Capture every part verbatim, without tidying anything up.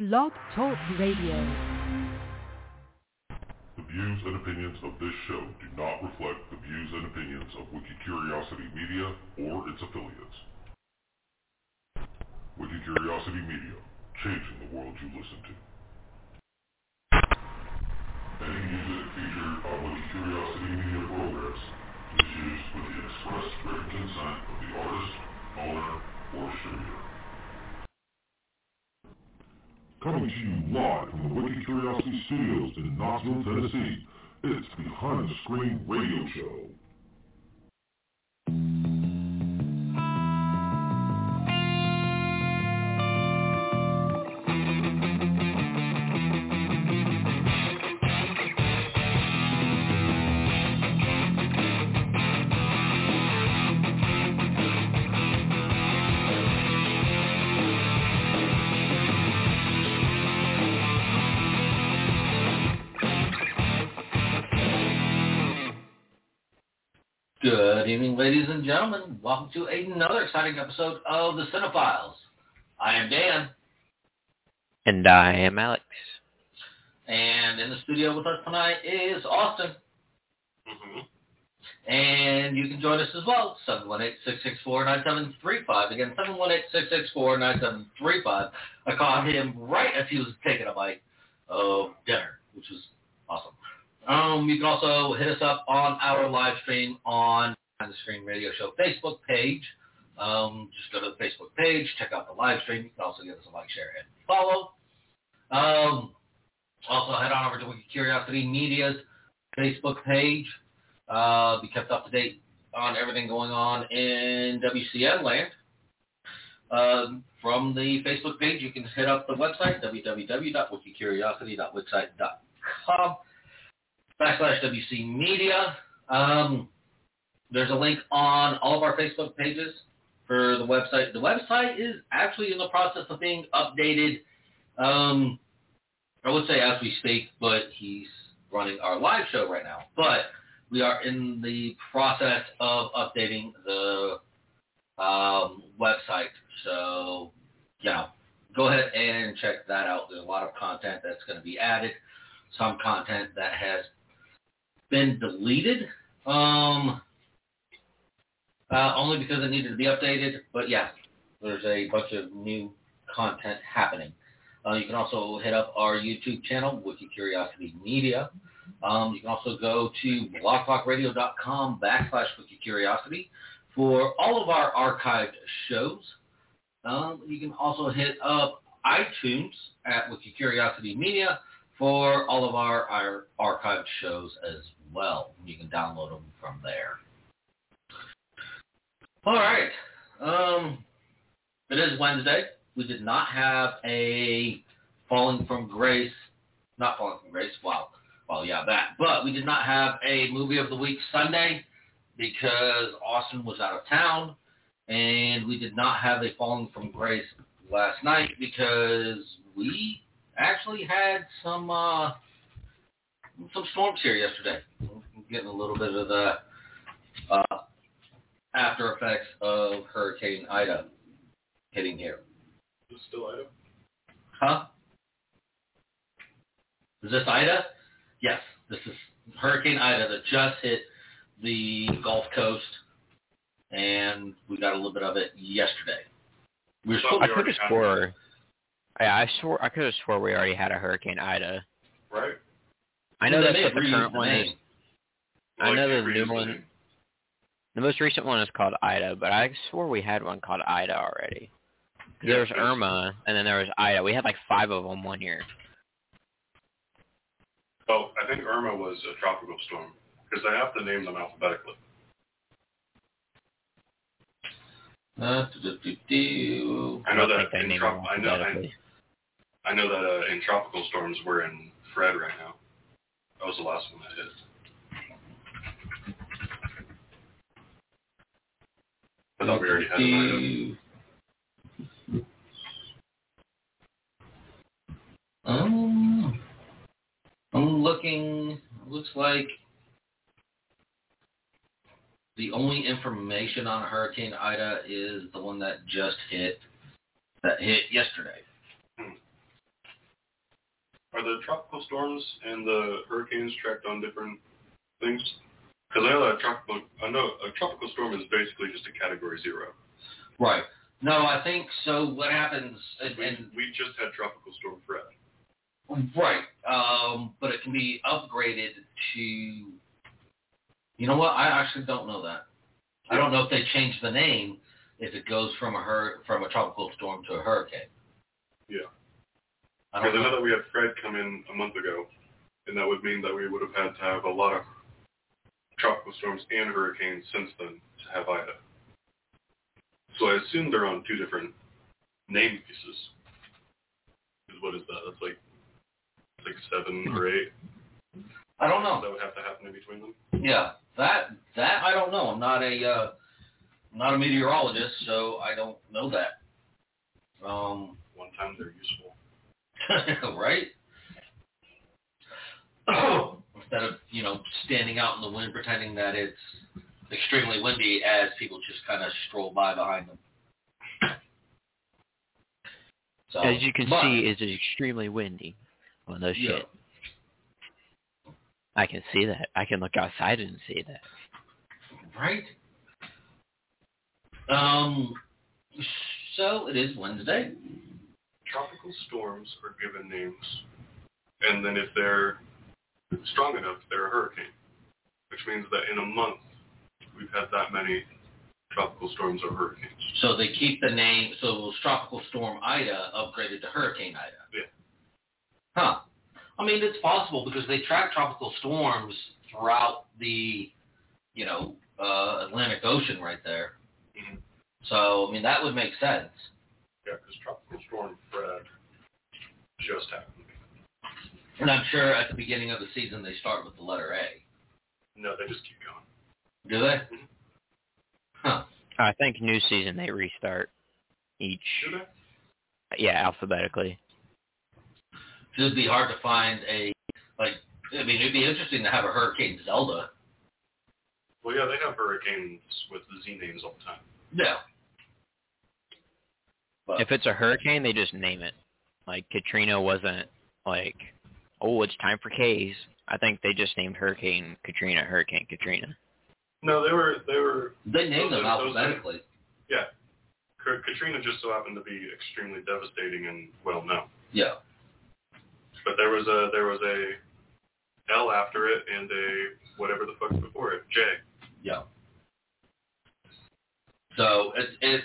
Blog Talk Radio. The views and opinions of this show do not reflect the views and opinions of Wikicuriosity Media or its affiliates. Wikicuriosity Media, changing the world you listen to. Any music featured on Wikicuriosity Media programs is used with the express written consent of the artist, owner, or distributor. Coming to you live from the Wikicuriosity Studios in Knoxville, Tennessee, it's Behind the Screen Radio Show. Good evening, ladies and gentlemen. Welcome to another exciting episode of The Cinephiles. I am Dan. And I am Alex. And in the studio with us tonight is Austin. Mm-hmm. And you can join us as well, seven one eight, six six four, nine seven three five. Again, seven one eight, six six four, nine seven three five. I caught him right as he was taking a bite of dinner, which was awesome. Um, you can also hit us up on our live stream on the Screen Radio Show Facebook page. Um, just go to the Facebook page, check out the live stream. You can also give us a like, share, and follow. Um, also, head on over to Wikicuriosity Media's Facebook page. Uh, be kept up to date on everything going on in W C N land. Um, from the Facebook page, you can hit up the website, w w w dot wikicuriosity dot wixsite dot com. backslash W C Media. Um, there's a link on all of our Facebook pages for the website. The website is actually in the process of being updated. Um, I would say as we speak, but he's running our live show right now. But we are in the process of updating the um, website. So, you know, go ahead and check that out. There's a lot of content that's going to be added. Some content that has been deleted, um, uh, only because it needed to be updated. But yeah, there's a bunch of new content happening. Uh, you can also hit up our YouTube channel, Wikicuriosity Media. Um, you can also go to blogtalkradio.com backslash Wikicuriosity for all of our archived shows. Um, you can also hit up iTunes at Wikicuriosity Media for all of our, our archived shows as well. You can download them from there. All right. Um, it is Wednesday. We did not have a Falling from Grace, not Falling from Grace, wow. Well, yeah, that. But we did not have a Movie of the Week Sunday because Austin was out of town. And we did not have a Falling from Grace last night because we actually had some uh, some storms here yesterday. I'm getting a little bit of the uh, after effects of Hurricane Ida hitting here. Is it still Ida? Huh? Is this Ida? Yes, this is Hurricane Ida that just hit the Gulf Coast, and we got a little bit of it yesterday. We were supposed I could have swore. Yeah, I swore I could have swore we already had a Hurricane Ida. Right. I know Well, that's what the current the one name. is. I Well, know like, the new one. name. The most recent one is called Ida, but I swore we had one called Ida already. Yeah, There was yes. Irma, and then there was Ida. We had like five of them one year. Oh, I think Irma was a tropical storm because I have to name them alphabetically. Uh, do, do, do. I know I don't think that they in name trop- them I know I, alphabetically. I know that uh, in tropical storms we're in Fred right now. That was the last one that hit. I thought we already had an Ida. Um, I'm looking. Looks like the only information on Hurricane Ida is the one that just hit, that hit yesterday. are the tropical storms and the hurricanes tracked on different things? Because I know that a tropical, I know a tropical storm is basically just a category zero. Right. No, I think so. What happens? And, We, and we just had tropical storm Fred. right, um, but it can be upgraded to. You know what? I actually don't know that. I don't know if they change the name if it goes from a hur- from a tropical storm to a hurricane. Yeah. I Because don't I know know. that we had Fred come in a month ago, and that would mean that we would have had to have a lot of tropical storms and hurricanes since then to have Ida. So I assume they're on two different name pieces. Because what is that? That's like, like seven or eight. I don't know. That would have to happen in between them. Yeah, that that I don't know. I'm not a uh, I'm not a meteorologist, so I don't know that. Um, One time they're useful. right? Instead of you know standing out in the wind pretending that it's extremely windy, as people just kind of stroll by behind them. So, As you can but, see, it's extremely windy. Well, no yeah. shit. I can see that. I can look outside and see that. Right? Um. So it is Wednesday. Tropical storms are given names, and then if they're strong enough, they're a hurricane, which means that in a month we've had that many tropical storms or hurricanes. So they keep the name. So it was Tropical Storm Ida upgraded to Hurricane Ida. Yeah. Huh. I mean, it's possible because they track tropical storms throughout the, you know, uh, Atlantic Ocean right there. Mm-hmm. So, I mean, that would make sense. Yeah, because Tropical Storm Fred just happened. And I'm sure at the beginning of the season they start with the letter A. No, they just keep going. Do they? Mm-hmm. Huh. I think new season they restart each. Do they? Yeah, alphabetically. So it'd be hard to find a, like, I mean, it'd be interesting to have a Hurricane Zelda. Well, yeah, they have hurricanes with Z names all the time. Yeah. But, If it's a hurricane, they just name it. Like, Katrina wasn't like, oh, it's time for K's. I think they just named Hurricane Katrina Hurricane Katrina. No, they were, they were... they named them those- those- alphabetically. Yeah. K- Katrina just so happened to be extremely devastating and well known. Yeah. But there was a there was a L after it and a whatever the fuck's before it, J. Yeah. So it's it's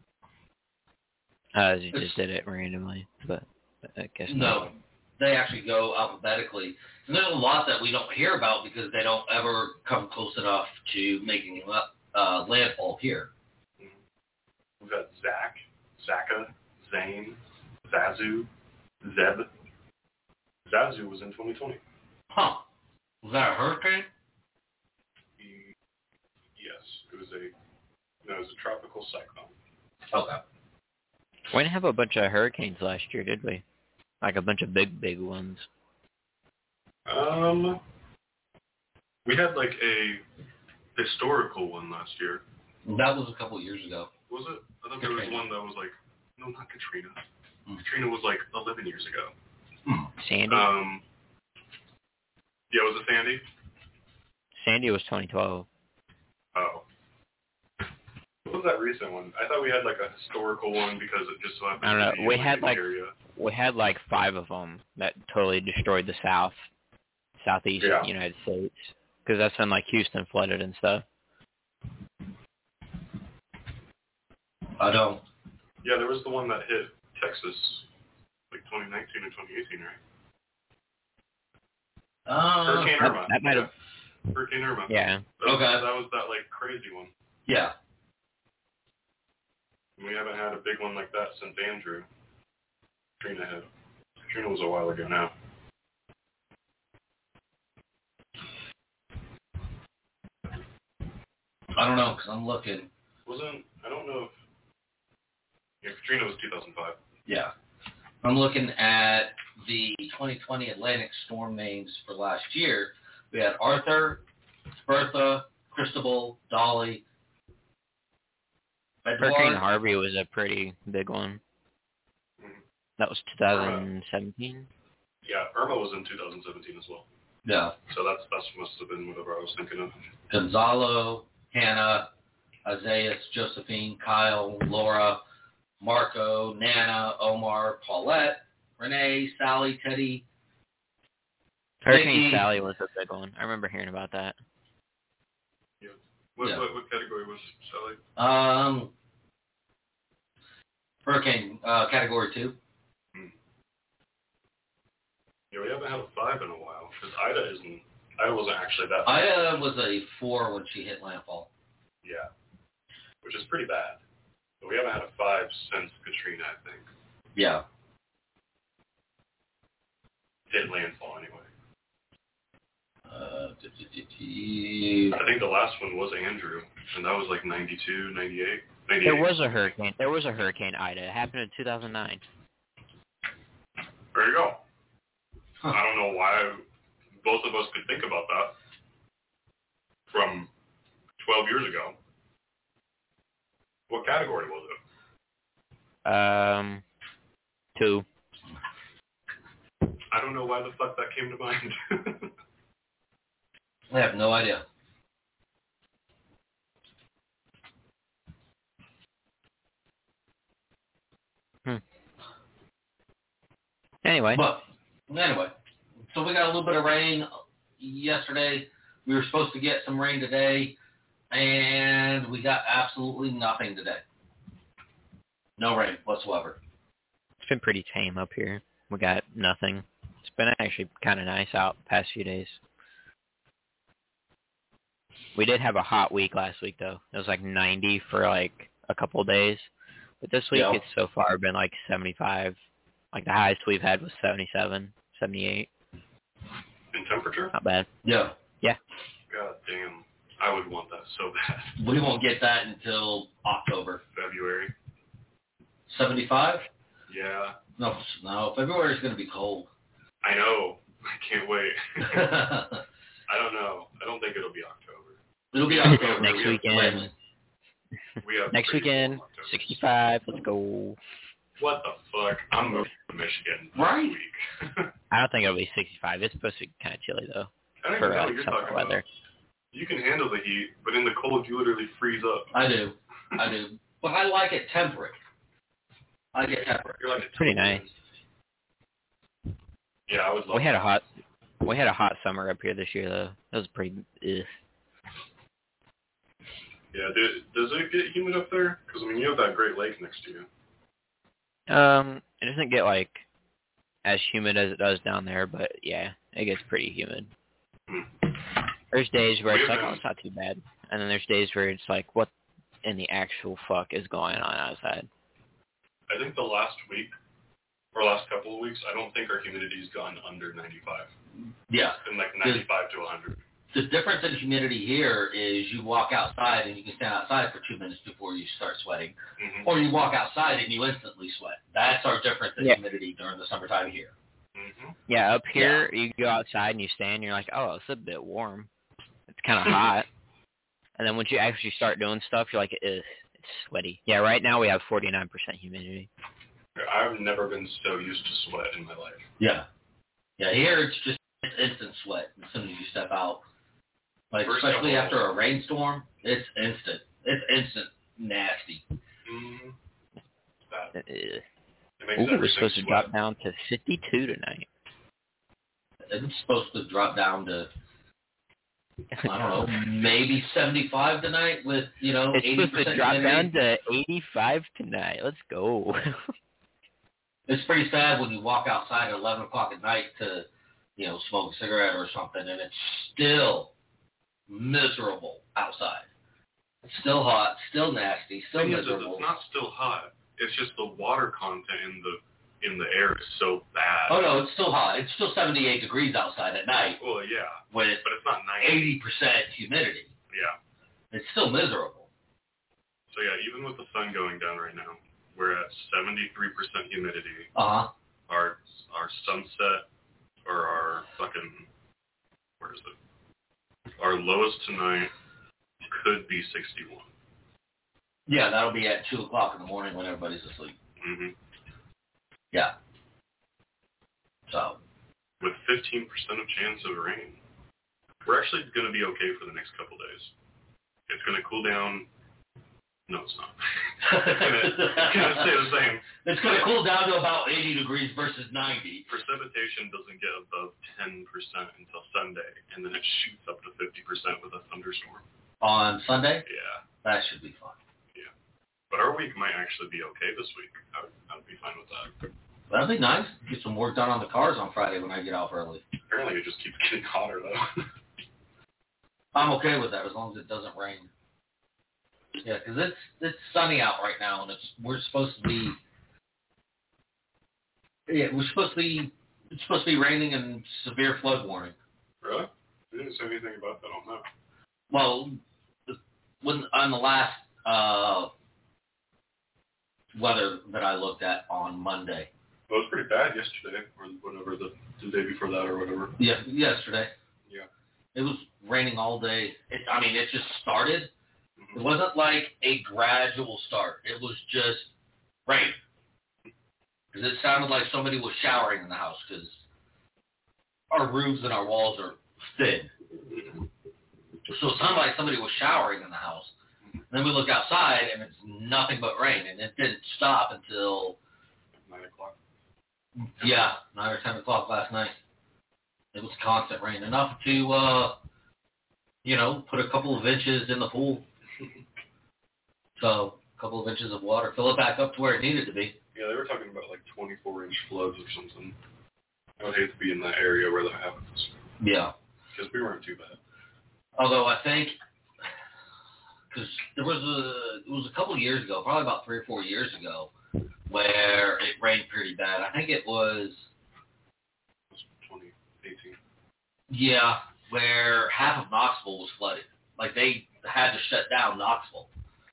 Uh, you It's- just did it randomly, but I guess no, not. they actually go alphabetically. And there's a lot that we don't hear about because they don't ever come close enough to making uh, landfall here. We've got Zach, Zaka, Zane, Zazu, Zeb. Zazu was in twenty twenty. Huh? Was that a hurricane? He, yes, it was a no, it was a tropical cyclone. Okay. We didn't have a bunch of hurricanes last year, did we? Like a bunch of big, big ones. Um, we had like a historical one last year. That was a couple years ago. Was it? I thought there was Katrina. one that was like, no, not Katrina. Hmm. Katrina was like eleven years ago. Sandy? Um, yeah, was it Sandy? Sandy was twenty twelve. Oh. What was that recent one? I thought we had like a historical one because it just so happened I don't know. to be We in had the like area. we had like five of them that totally destroyed the South, Southeast Yeah. United States, because that's when like Houston flooded and stuff. I don't. Yeah, there was the one that hit Texas like twenty nineteen or twenty eighteen, right? Uh, Hurricane that- Irma. that might have- Yeah. Hurricane Irma. Yeah. That was, Okay. That was that like crazy one. yeah. We haven't had a big one like that since Andrew. Katrina had. Katrina was a while ago now. I don't know because I'm looking. Wasn't I don't know if yeah, Katrina was two thousand five. Yeah. I'm looking at the twenty twenty Atlantic storm names for last year. We had Arthur, Bertha, Cristobal, Dolly, Hurricane Edward. Harvey was a pretty big one. Mhm. That was twenty seventeen. Yeah, Irma was in two thousand seventeen as well. Yeah. So that's that must have been whatever I was thinking of. Gonzalo, Hannah, Isaias, Josephine, Kyle, Laura, Marco, Nana, Omar, Paulette, Renee, Sally, Teddy. Hurricane Vicky. Sally was a big one. I remember hearing about that. Yeah. What, Yeah. what, what category was Sally? Um, Hurricane uh, category two. Hmm. Yeah, we haven't had a five in a while because Ida isn't. Ida wasn't actually that bad. Ida was a four when she hit landfall. Yeah, which is pretty bad. But we haven't had a five since Katrina, I think. Yeah. Hit landfall anyway. Uh, d- d- d- d- I think the last one was Andrew, and that was like ninety-two, ninety-eight, ninety-eight. There was a hurricane. There was a Hurricane Ida. It happened in two thousand nine. There you go. Huh. I don't know why both of us could think about that from twelve years ago. What category was it? Um, two. I don't know why the fuck that came to mind. I have no idea. Hmm. Anyway. But anyway, so we got a little bit of rain yesterday. We were supposed to get some rain today, and we got absolutely nothing today. No rain whatsoever. It's been pretty tame up here. We got nothing. It's been actually kind of nice out the past few days. We did have a hot week last week, though. It was like ninety for like a couple of days. But this week, Yeah. it's so far been like seventy-five. Like the highest we've had was seventy-seven, seventy-eight. In temperature? Not bad. Yeah. Yeah. God damn. I would want that so bad. We won't get that until October. February? seventy-five? Yeah. No, no. February is going to be cold. I know. I can't wait. I don't know. I don't think it'll be October. It'll be October. Next we have weekend. Wait. We have Next pretty weekend, warm October. sixty-five. Let's go. What the fuck? I'm moving to Michigan this Right. week. I don't think it'll be sixty-five. It's supposed to be kind of chilly, though, I don't for even know uh, what you're summer talking weather. about. You can handle the heat, but in the cold, you literally freeze up. I do. I do. But I like it temperate. I like it temperate. You're like Pretty nice. Yeah, I would love We had a that. hot, we had a hot summer up here this year, though. It was pretty. Ugh. Yeah, do, does it get humid up there? Because, I mean, you have that Great Lake next to you. Um, it doesn't get like as humid as it does down there, but yeah, it gets pretty humid. Hmm. There's days where We it's like, have oh, been- it's not too bad, and then there's days where it's like, what in the actual fuck is going on outside? I think the last week, or last couple of weeks, I don't think our humidity's gone under ninety-five. Yeah. It's been like ninety-five to one hundred. The difference in humidity here is you walk outside and you can stand outside for two minutes before you start sweating. Mm-hmm. Or you walk outside and you instantly sweat. That's our difference in Yeah. humidity during the summertime here. Mm-hmm. Yeah, up here you go outside and you stand, and you're like, oh, it's a bit warm. It's kind of hot. And then once you actually start doing stuff, you're like, Ugh, it's sweaty. Yeah, right now we have forty-nine percent humidity. I've never been so used to sweat in my life. Yeah. Yeah, here it's just it's instant sweat as soon as you step out. Like, First especially couple- after a rainstorm, it's instant. It's instant nasty. Mm-hmm. That, Ugh. it makes Ooh, we're everything supposed to sweat. drop down to fifty-two tonight. It's supposed to drop down to, I don't know, maybe seventy-five tonight with, you know, It's eighty supposed percent to drop humidity. down to eighty-five tonight. Let's go. It's pretty sad when you walk outside at eleven o'clock at night to, you know, smoke a cigarette or something, and it's still miserable outside. It's still hot, still nasty, still Thing is, is miserable. it's not still hot. It's just the water content in the in the air is so bad. Oh, no, it's still hot. It's still seventy-eight degrees outside at night Well, yeah, with but it's not ninety. eighty percent humidity. Yeah. It's still miserable. So yeah, even with the sun going down right now, we're at seventy-three percent humidity. Uh-huh. Our our sunset or our fucking where is it? Our lowest tonight could be sixty-one. Yeah, that'll be at two o'clock in the morning when everybody's asleep. Mm-hmm. Yeah. So, with fifteen percent of chance of rain. We're actually going to be okay for the next couple days. It's going to cool down. No, it's not. It's going to stay the same. It's going to cool down to about eighty degrees versus ninety. Precipitation doesn't get above ten percent until Sunday, and then it shoots up to fifty percent with a thunderstorm. On Sunday? Yeah. That should be fun. Yeah. But our week might actually be okay this week. I would, I would be fine with that. That'd be nice. Get some work done on the cars on Friday when I get off early. Apparently it just keeps getting hotter, though. I'm okay with that as long as it doesn't rain. Yeah, because it's it's sunny out right now, and it's we're supposed to be. Yeah, we're supposed to be. It's supposed to be raining and severe flood warning. Really? They didn't say anything about that on that. Well, when on the last uh, weather that I looked at on Monday. Well, it was pretty bad yesterday, or whatever the, the day before that, or whatever. Yeah, yesterday. Yeah. It was raining all day. It, I mean, it just started. It wasn't like a gradual start. It was just rain. Because it sounded like somebody was showering in the house because our roofs and our walls are thin. So it sounded like somebody was showering in the house. And then we look outside and it's nothing but rain. And it didn't stop until... nine o'clock? Yeah, nine or ten o'clock last night. It was constant rain. Enough to, uh, you know, put a couple of inches in the pool. So, a couple of inches of water. Fill it back up to where it needed to be. Yeah, they were talking about like twenty-four inch floods or something. I would hate to be in that area where that happens. Yeah. Because we weren't too bad. Although I think, because there was a, it was a couple of years ago, probably about three or four years ago, where it rained pretty bad. I think it was... It was twenty eighteen. Yeah, where half of Knoxville was flooded. Like, they had to shut down Knoxville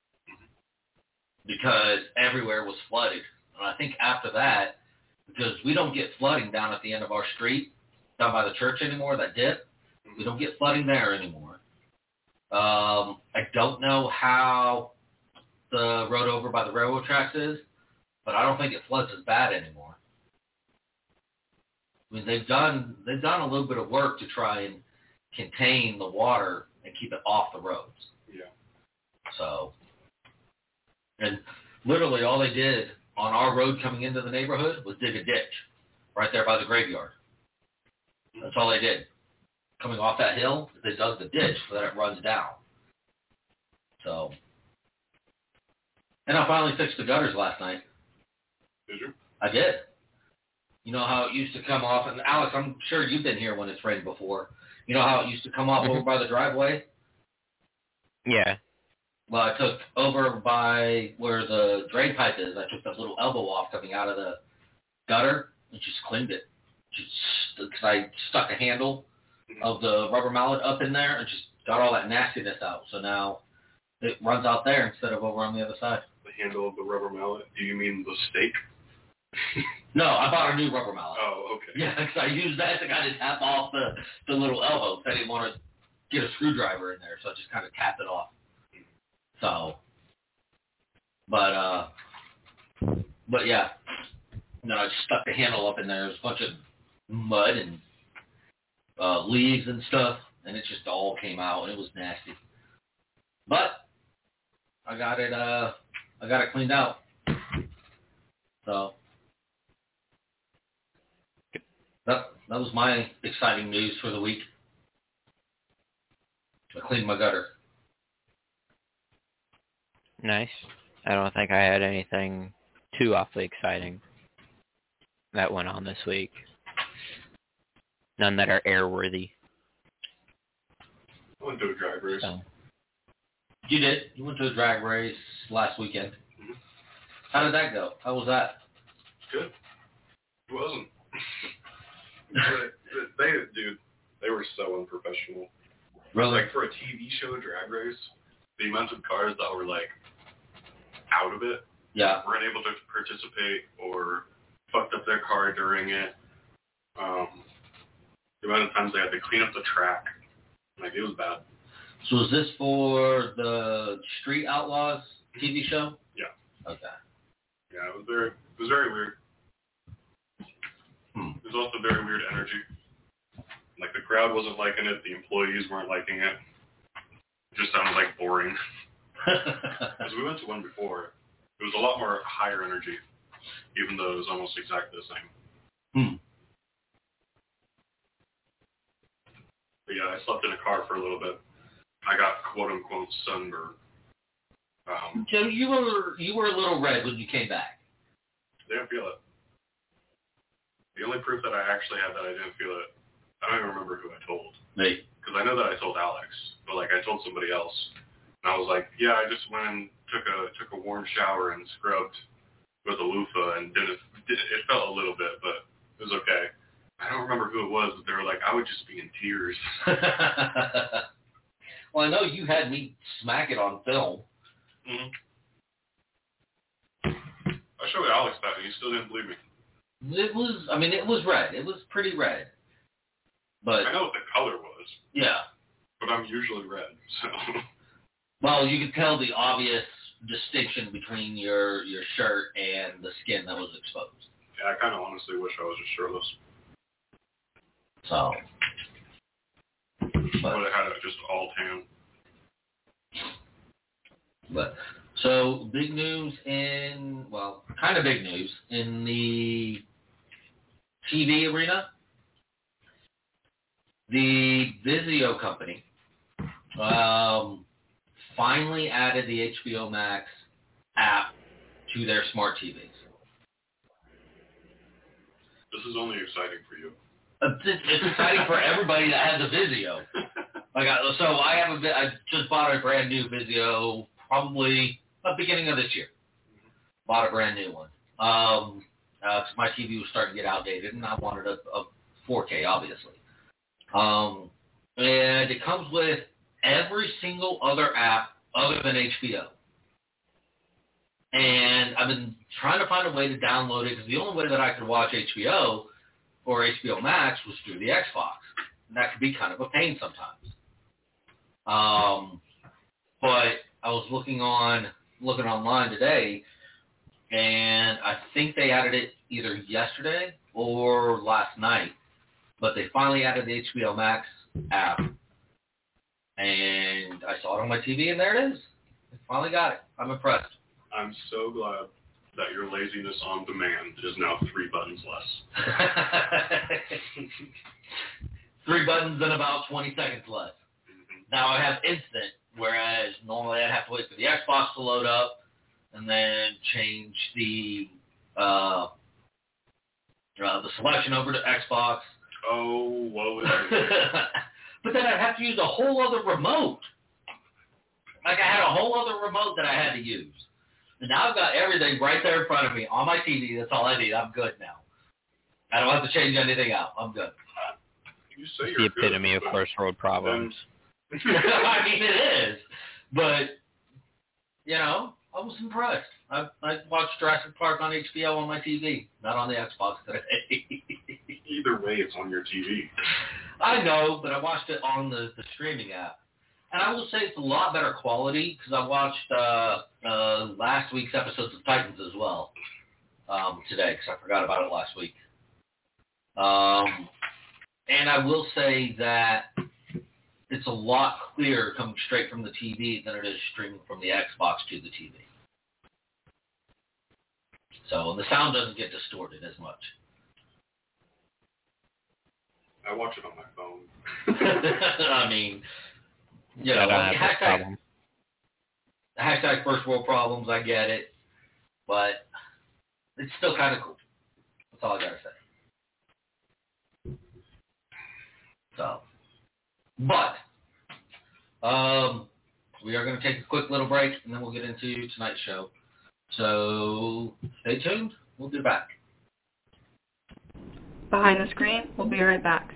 because everywhere was flooded. And I think after that, because we don't get flooding down at the end of our street, down by the church anymore, that dip, we don't get flooding there anymore. Um, I don't know how the road over by the railroad tracks is, but I don't think it floods as bad anymore. I mean, they've done they've done a little bit of work to try and contain the water and keep it off the roads. Yeah. So, and literally all they did on our road coming into the neighborhood was dig a ditch right there by the graveyard. That's all they did. Coming off that hill, they dug the ditch so that it runs down. So, and I finally fixed the gutters last night. Did you? I did. You know how it used to come off, and Alex, I'm sure you've been here when it's rained before. You know how it used to come off over by the driveway? Yeah. Well, I took over by where the drain pipe is, I took that little elbow off coming out of the gutter and just cleaned it. Just, because I stuck a handle of the rubber mallet up in there and just got all that nastiness out. So now it runs out there instead of over on the other side. The handle of the rubber mallet? Do you mean the stake? No, I bought a new rubber mallet. Oh, okay. Yeah, because I used that to kind of tap off the, the little elbow. I didn't want to get a screwdriver in there, so I just kind of tapped it off. So, but, uh, but yeah. No, I just stuck the handle up in there. There was a bunch of mud and uh, leaves and stuff, and it just all came out, and it was nasty. But I got it, uh, I got it cleaned out. So that that was my exciting news for the week. I cleaned my gutter. Nice. I don't think I had anything too awfully exciting that went on this week. None that are airworthy. I went to a drag race. So. You did. You went to a drag race last weekend. Mm-hmm. How did that go? How was that? Good. It wasn't. they, they, dude, they were so unprofessional. Really? Like, for a T V show drag race, the amount of cars that were, like, out of it, Yeah. weren't able to participate or fucked up their car during it. Um, the amount of times they had to clean up the track. Like, it was bad. So is this for the Street Outlaws T V show? Yeah. Okay. Yeah, it was very, it was very weird. Hmm. There's also very weird energy. Like, the crowd wasn't liking it. The employees weren't liking it. It just sounded like boring. Because we went to one before. It was a lot more higher energy, even though it was almost exactly the same. Hmm. But yeah, I slept in a car for a little bit. I got quote-unquote sunburn. Um, So you were you were a little red when you came back. Didn't feel it. The only proof that I actually had that I didn't feel it, I don't even remember who I told. Me. Because I know that I told Alex, but like I told somebody else, and I was like, yeah, I just went and took a took a warm shower and scrubbed with a loofah, and did it. Did, it felt a little bit, but it was okay. I don't remember who it was, but they were like, I would just be in tears. Well, I know you had me smack it on film. Mm-hmm. I showed Alex that, and he still didn't believe me. It was, I mean, it was red. It was pretty red. But I know what the color was. Yeah. But I'm usually red, so. Well, you could tell the obvious distinction between your your shirt and the skin that was exposed. Yeah, I kind of honestly wish I was just shirtless. So. But I would have had it just all tan. But so big news in well, kind of big news in the T V arena. The Vizio company um, finally added the H B O Max app to their smart T Vs. This is only exciting for you. It's, it's exciting for everybody that has a Vizio. Like, I, so I have a, I just bought a brand new Vizio, probably the beginning of this year. Bought a brand new one. Um, uh, 'cause my T V was starting to get outdated, and I wanted a, a four K, obviously. Um, and it comes with every single other app other than H B O. And I've been trying to find a way to download it because the only way that I could watch H B O or H B O Max was through the Xbox. And that could be kind of a pain sometimes. Um, but I was looking on looking online today, and I think they added it either yesterday or last night. But they finally added the H B O Max app, and I saw it on my T V, and there it is. I finally got it. I'm impressed. I'm so glad that your laziness on demand is now three buttons less. Three buttons and about twenty seconds less. Mm-hmm. Now I have instant, whereas normally I'd have to wait for the Xbox to load up and then change the uh, uh, the selection over to Xbox. Oh, whoa. Is But then I'd have to use a whole other remote. Like I had a whole other remote that I had to use. And now I've got everything right there in front of me on my T V. That's all I need. I'm good now. I don't have to change anything out. I'm good. You say It's the you're epitome good, of first world problems. I mean, it is. But, you know, I was impressed. I, I watched Jurassic Park on H B O on my T V, not on the Xbox today. Either way, it's on your T V. I know, but I watched it on the, the streaming app. And I will say it's a lot better quality because I watched uh, uh, last week's episodes of Titans as well um, today because I forgot about it last week. Um, and I will say that it's a lot clearer coming straight from the T V than it is streaming from the Xbox to the T V. So the sound doesn't get distorted as much. I watch it on my phone. I mean, you know, I don't have that hashtag, problem. hashtag first world problems, I get it. But it's still kind of cool. That's all I got to say. So, but um, we are going to take a quick little break, and then we'll get into tonight's show. So stay tuned. We'll be back. Behind the screen, we'll be right back.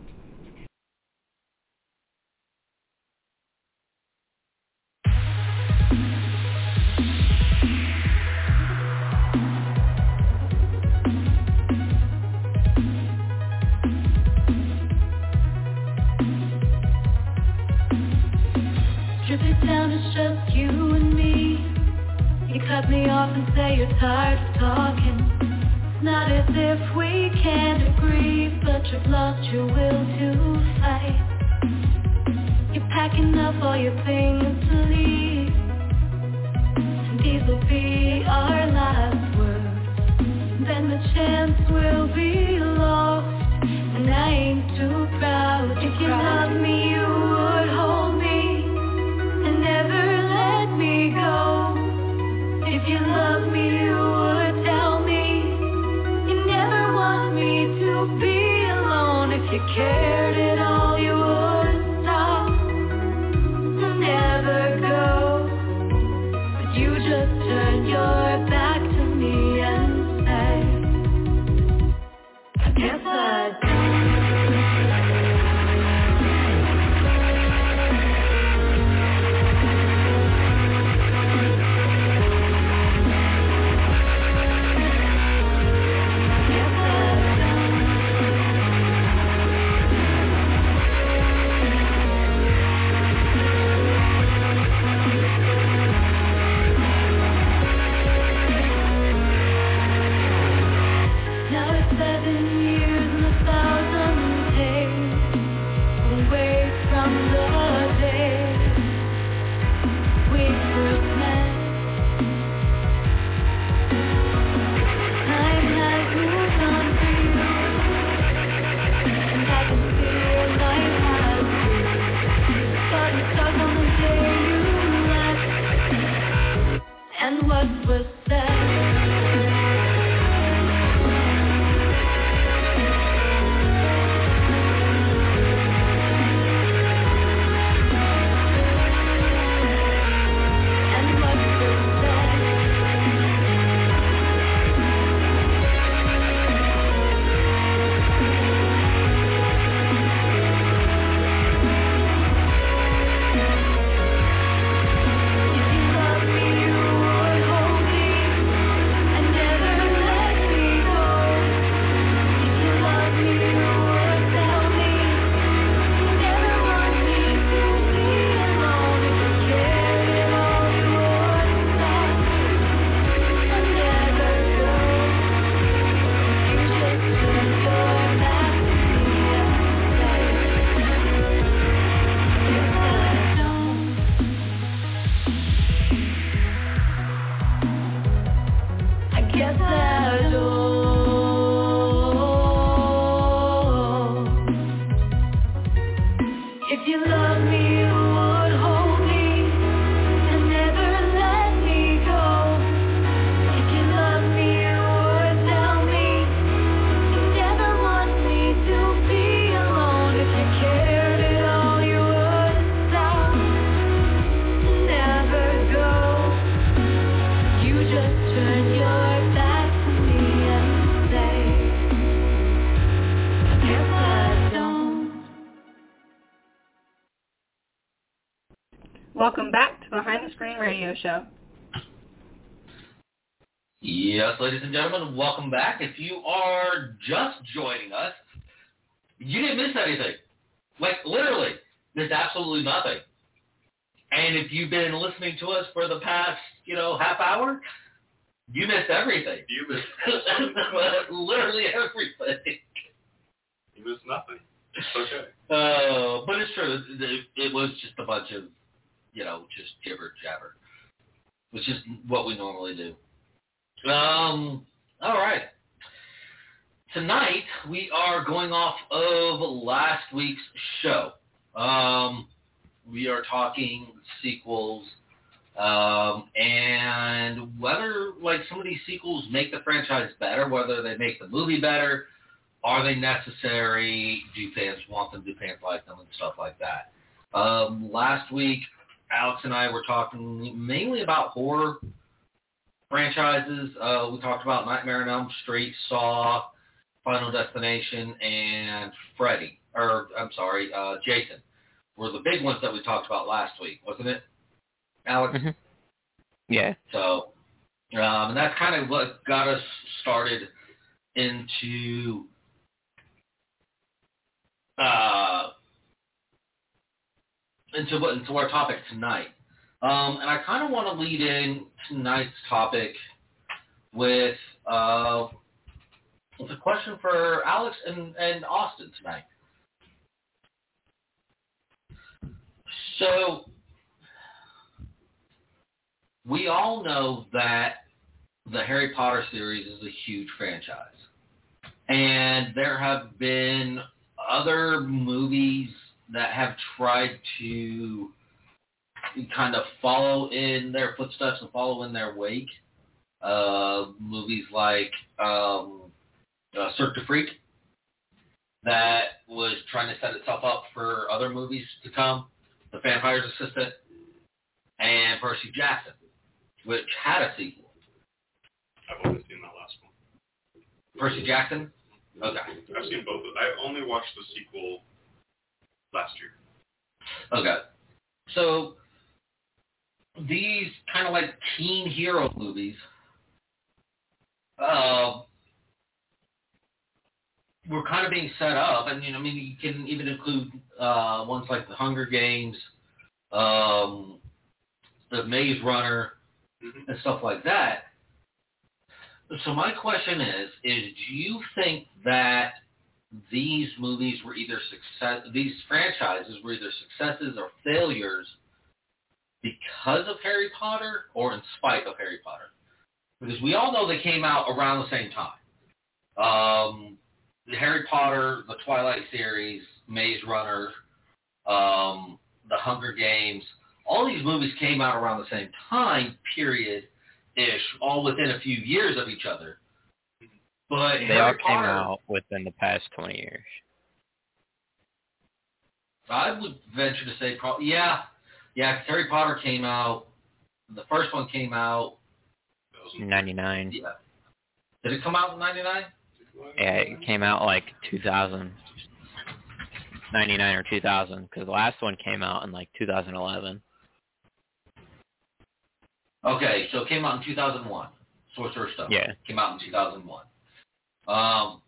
Strip it down, it's just you and me. You cut me off and say you're tired of talking. not as if we can't agree, but you've lost your will to fight. You're packing up all your things to leave, and these will be our last words. Then the chance will be lost, and I ain't too proud. If you love me, you would hold me and never let me go. If you love me, you would tell me you never want me to be alone. If you cared at all, you would stop and never go. But you just turned your back to me and said, I guess I and what was said. Welcome back to Behind the Screen Radio Show. Yes, ladies and gentlemen, welcome back. If you are just joining us, you didn't miss anything. Like, literally, missed absolutely nothing. And if you've been listening to us for the past, you know, half hour, you missed everything. You missed literally everything. You missed nothing. It's okay. Uh, but it's true. It, it was just a bunch of, you know, just jibber jabber, which is what we normally do. Um, all right. Tonight, we are going off of last week's show. Um, we are talking sequels, um, and whether, like, some of these sequels make the franchise better, whether they make the movie better, are they necessary, do fans want them, do fans like them, and stuff like that. Um, last week, Alex and I were talking mainly about horror franchises. Uh, we talked about Nightmare on Elm Street, Saw, Final Destination, and Freddy. Or, I'm sorry, uh, Jason were the big ones that we talked about last week, wasn't it, Alex? Mm-hmm. Yeah. So, um, and that's kind of what got us started into uh, into what into our topic tonight. Um, and I kind of want to lead in tonight's topic with uh, It's a question for Alex and, and Austin tonight. So, we all know that the Harry Potter series is a huge franchise. And there have been other movies that have tried to kind of follow in their footsteps and follow in their wake. Uh, movies like um, uh, Cirque du Freak that was trying to set itself up for other movies to come. The Vampire's Assistant and Percy Jackson, which had a sequel. I've only seen that last one. Percy Jackson? Okay. I've seen both of them. I only watched the sequel last year. Okay. So, these kind of like teen hero movies uh, were kind of being set up. And, you know, I mean, you can even include uh, ones like The Hunger Games, um, The Maze Runner, mm-hmm. and stuff like that. So my question is, is do you think that these movies were either success, these franchises were either successes or failures because of Harry Potter or in spite of Harry Potter? Because we all know they came out around the same time. Um, the Harry Potter, the Twilight series, Maze Runner, um, The Hunger Games, all these movies came out around the same time, period, ish, all within a few years of each other. But they Harry all came Potter, out within the past twenty years. I would venture to say, probably, yeah, yeah. 'Cause Harry Potter came out. The first one came out ninety-nine. Yeah. Did it come out in ninety-nine? Yeah, it came out like two thousand. ninety-nine or two thousand, because the last one came out in like two thousand eleven. Okay, so it came out in two thousand one. Sorcerer's Stone. Yeah. Came out in two thousand one. Um,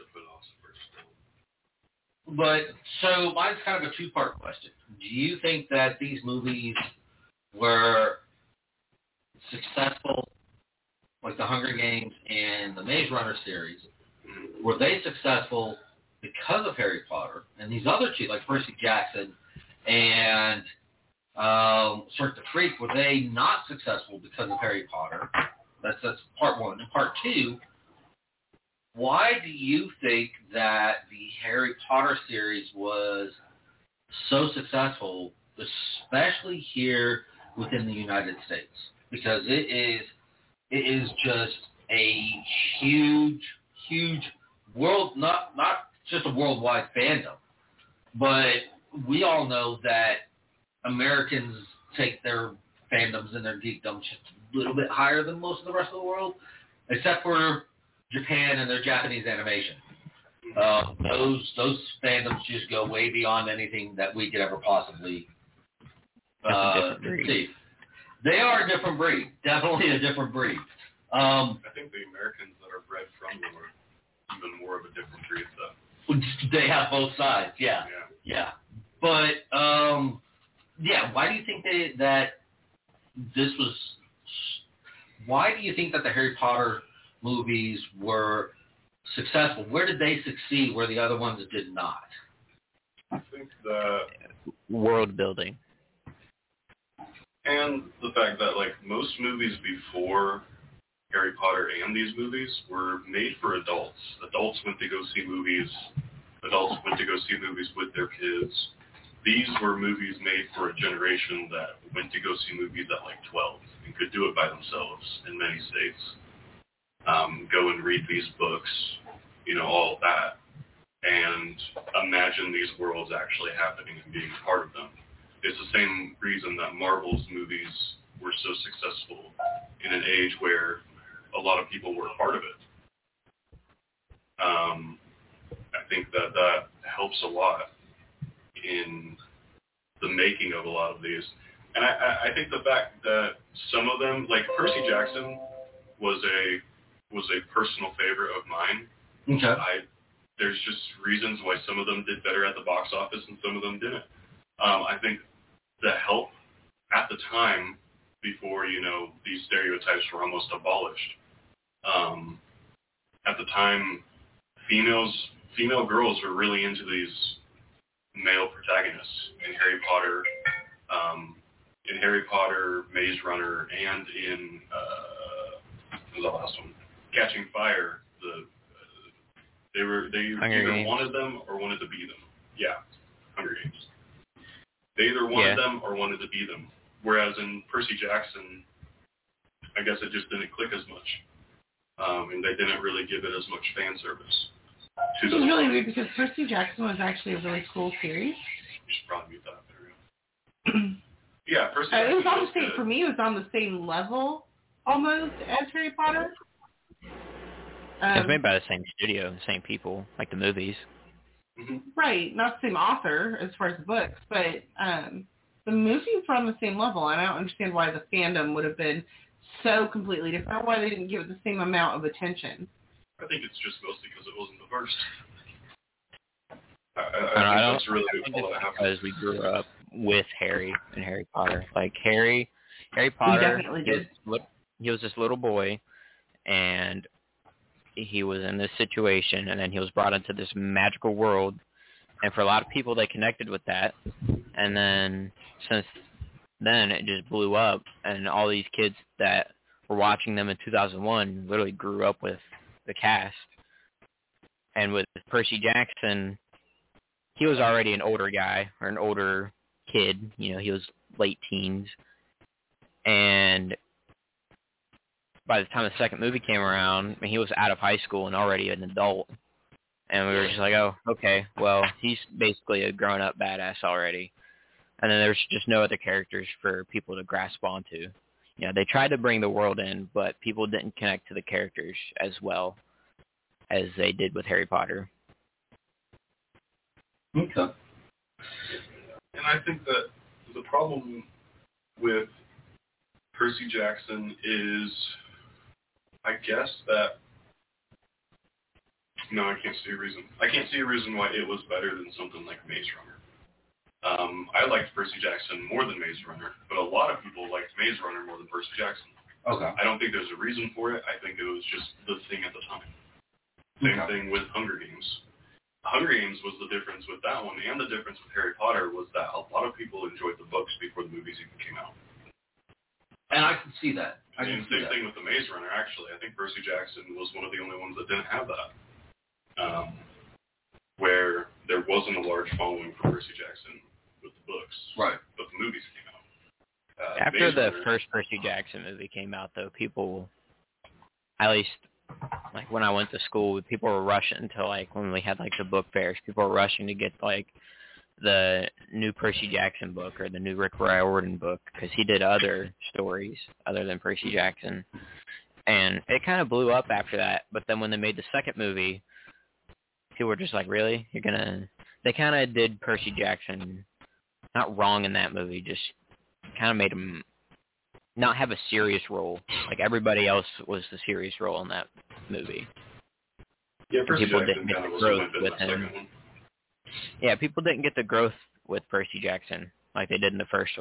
but, so mine's kind of a two-part question. Do you think that these movies were successful, like The Hunger Games and the Maze Runner series? Were they successful because of Harry Potter? And these other two, like Percy Jackson and um, Cirque du Freak, were they not successful because of Harry Potter? That's that's part one. And part two, why do you think that the Harry Potter series was so successful, especially here within the United States? Because it is it is just a huge, huge world, not not just a worldwide fandom, but we all know that Americans take their fandoms and their geekdom just a little bit higher than most of the rest of the world, except for Japan and their Japanese animation. Uh, those those fandoms just go way beyond anything that we could ever possibly uh, see. They are a different breed, definitely a different breed. Um, I think the Americans that are bred from them are even more of a different breed, though. They have both sides, yeah, yeah. yeah. But um, yeah, why do you think they, that this was? Why do you think that the Harry Potter movies were successful? Where did they succeed where the other ones did not? I think that world building. And the fact that, like, most movies before Harry Potter and these movies were made for adults. Adults went to go see movies. Adults went to go see movies with their kids. These were movies made for a generation that went to go see movies at, like, twelve and could do it by themselves in many states. Um, go and read these books, you know, all of that, and imagine these worlds actually happening and being part of them. It's the same reason that Marvel's movies were so successful in an age where a lot of people were a part of it. Um, I think that that helps a lot in the making of a lot of these. And I, I think the fact that some of them, like Percy Jackson, was a was a personal favorite of mine. Okay. I, there's just reasons why some of them did better at the box office and some of them didn't. Um, I think the help at the time, before, you know, these stereotypes were almost abolished, um, at the time, females, female girls were really into these male protagonists in Harry Potter, um, in Harry Potter, Maze Runner, and in uh, what was the last one? Catching Fire. The uh, they were they Hunger either Games. wanted them or wanted to be them. Yeah, Hunger Games. They either wanted Yeah. them or wanted to be them. Whereas in Percy Jackson, I guess it just didn't click as much, um, and they didn't really give it as much fan service. To Which those is really fans. weird because Percy Jackson was actually a really cool series. You should probably mute that. There we go. Yeah, Percy Uh, it was Jackson on the was same, good. for me, it was on the same level almost as Harry Potter. Um, It's made by the same studio, the same people, like the movies. Mhm. Right, not the same author as far as the books, but um, the movies were on the same level, and I don't understand why the fandom would have been so completely different, why they didn't give it the same amount of attention. I think it's just mostly because it wasn't the first. I, I, I I don't- think I don't- that's really I think all that it's happened. because we grew up with Harry and Harry Potter. Like Harry, Harry We Potter, definitely he was, did. lit- he was this little boy, and he was in this situation, and then he was brought into this magical world. And for a lot of people, they connected with that. And then since then, it just blew up, and all these kids that were watching them in two thousand one literally grew up with the cast. And with Percy Jackson, he was already an older guy, or an older kid. You know, he was late teens. And by the time the second movie came around, I mean, he was out of high school and already an adult. And we were just like, oh, okay, well, he's basically a grown-up badass already. And then there's just no other characters for people to grasp onto. You know, they tried to bring the world in, but people didn't connect to the characters as well as they did with Harry Potter. Okay. And I think that the problem with Percy Jackson is, I guess that, no, I can't see a reason. I can't see a reason why it was better than something like Maze Runner. Um, I liked Percy Jackson more than Maze Runner, but a lot of people liked Maze Runner more than Percy Jackson. Okay. I don't think there's a reason for it. I think it was just the thing at the time. Same Okay. thing with Hunger Games. Hunger Games was the difference with that one, and the difference with Harry Potter was that a lot of people enjoyed the books before the movies even came out. And I can see that. I And can see same that. thing with the Maze Runner, actually. I think Percy Jackson was one of the only ones that didn't have that. Um, where there wasn't a large following for Percy Jackson with the books, Right. but the movies came out. Uh, After Maze the Runner- first Percy Jackson movie came out, though, people, at least, like, when I went to school, people were rushing to, like, when we had, like, the book fairs, people were rushing to get, like, the new Percy Jackson book or the new Rick Riordan book, because he did other stories other than Percy Jackson. And it kind of blew up after that, but then when they made the second movie, people were just like, really? You're going to... They kind of did Percy Jackson not wrong in that movie, just kind of made him not have a serious role. Like, everybody else was the serious role in that movie. Yeah, Percy people Jackson didn't get kind of the was growth went in with that him. second one. Yeah, people didn't get the growth with Percy Jackson like they did in the first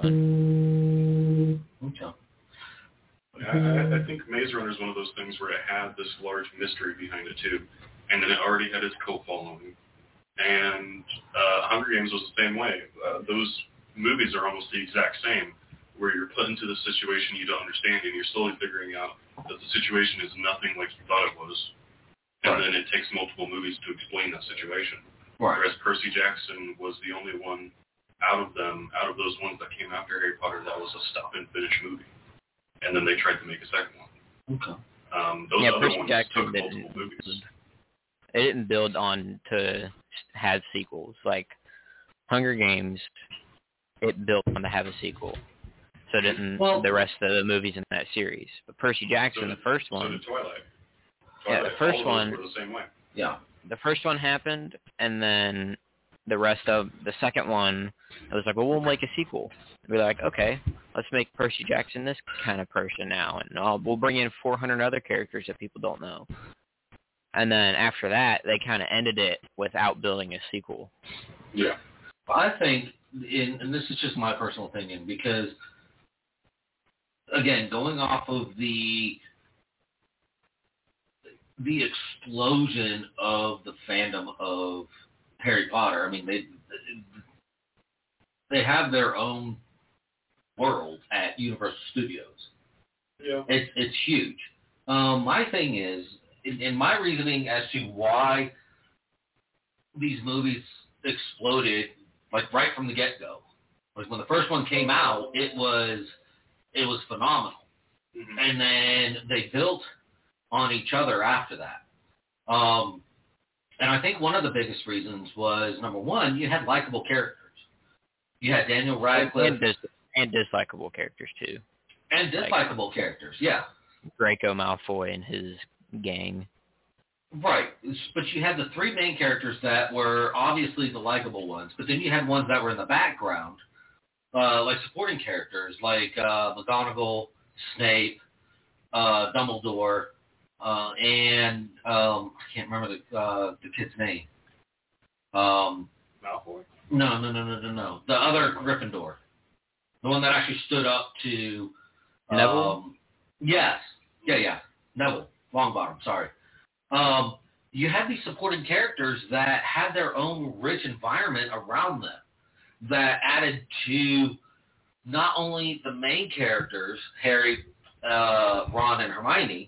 one. Okay. I, I- I think Maze Runner is one of those things where it had this large mystery behind it too, and then it already had its cult following. And uh, Hunger Games was the same way. Uh, those movies are almost the exact same, where you're put into the situation you don't understand, and you're slowly figuring out that the situation is nothing like you thought it was, and Right. then it takes multiple movies to explain that situation. Right. Whereas Percy Jackson was the only one out of them, out of those ones that came after Harry Potter, that was a stop and finish movie. And then they tried to make a second one. Okay. Um, those Yeah, other Percy ones Jackson took didn't. multiple movies. It didn't build on to have sequels. Like Hunger Games, it built on to have a sequel. So didn't Well- the rest of the movies in that series. But Percy Jackson, So the did- first So one, did Twilight. Yeah, the Twilight, first all of those one- were the same way. Yeah. the first one happened, and then the rest of the second one, it was like, well, we'll make a sequel. We're like, okay, let's make Percy Jackson this kind of person now, and uh, we'll bring in four hundred other characters that people don't know. And then after that, they kind of ended it without building a sequel. Yeah. I think, in, and this is just my personal opinion, because, again, going off of the the explosion of the fandom of Harry Potter. I mean, they they have their own world at Universal Studios. Yeah. It's it's huge. Um, my thing is, in, in my reasoning as to why these movies exploded, like right from the get-go, like when the first one came out, it was it was phenomenal, Mm-hmm. and then they built on each other after that. Um, and I think one of the biggest reasons was, number one, you had likable characters. You had Daniel Radcliffe And, dis- and dislikable characters, too. and dislikable like, characters, yeah. Draco Malfoy and his gang. Right, but you had the three main characters that were obviously the likable ones, but then you had ones that were in the background, uh, like supporting characters, like uh, McGonagall, Snape, uh, Dumbledore, uh, and um, I can't remember the uh, the kid's name. Um, Malfoy? no, no, no, no, no, no. The other Gryffindor, the one that actually stood up to um, Neville? Yes, yeah, yeah, Neville Longbottom. Sorry. Um, you had these supporting characters that had their own rich environment around them that added to not only the main characters, Harry, uh, Ron, and Hermione,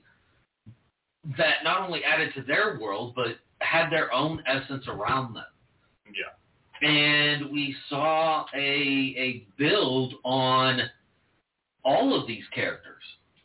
that not only added to their world, but had their own essence around them. Yeah. And we saw a a build on all of these characters.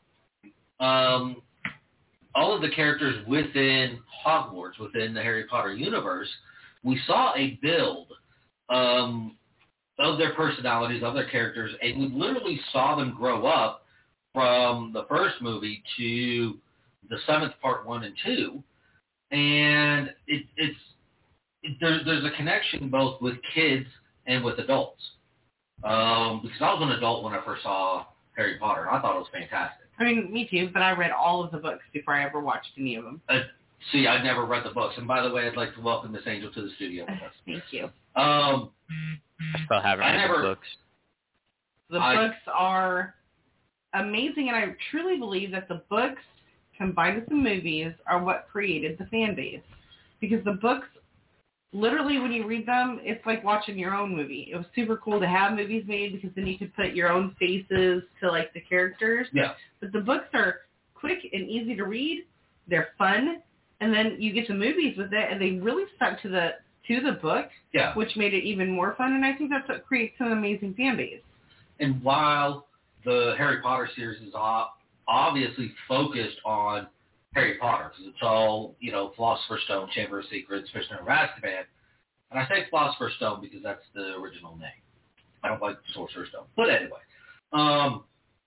Um, all of the characters within Hogwarts, within the Harry Potter universe, we saw a build um, of their personalities, of their characters, and we literally saw them grow up from the first movie to the seventh part one and two. And it, it's it, there, there's a connection both with kids and with adults. Um, because I was an adult when I first saw Harry Potter, and I thought it was fantastic. I mean, me too, but I read all of the books before I ever watched any of them. Uh, see, I never read the books. And by the way, I'd like to welcome Miss Angel to the studio with us. Thank you. Um, I still haven't I read never- the books. The I- books are amazing, and I truly believe that the books, combined with the movies, are what created the fan base. Because the books, literally, when you read them, it's like watching your own movie. It was super cool to have movies made because then you could put your own faces to, like, the characters. yeah. But the books are quick and easy to read. They're fun. And then you get the movies with it, and they really stuck to the to the book, Yeah. which made it even more fun. And I think that's what creates an amazing fan base. And while the Harry Potter series is ob- obviously focused on Harry Potter, because it's all, you know, Philosopher's Stone, Chamber of Secrets, Prisoner of Azkaban. And I say Philosopher's Stone because that's the original name. I don't like Sorcerer's Stone. But anyway, um,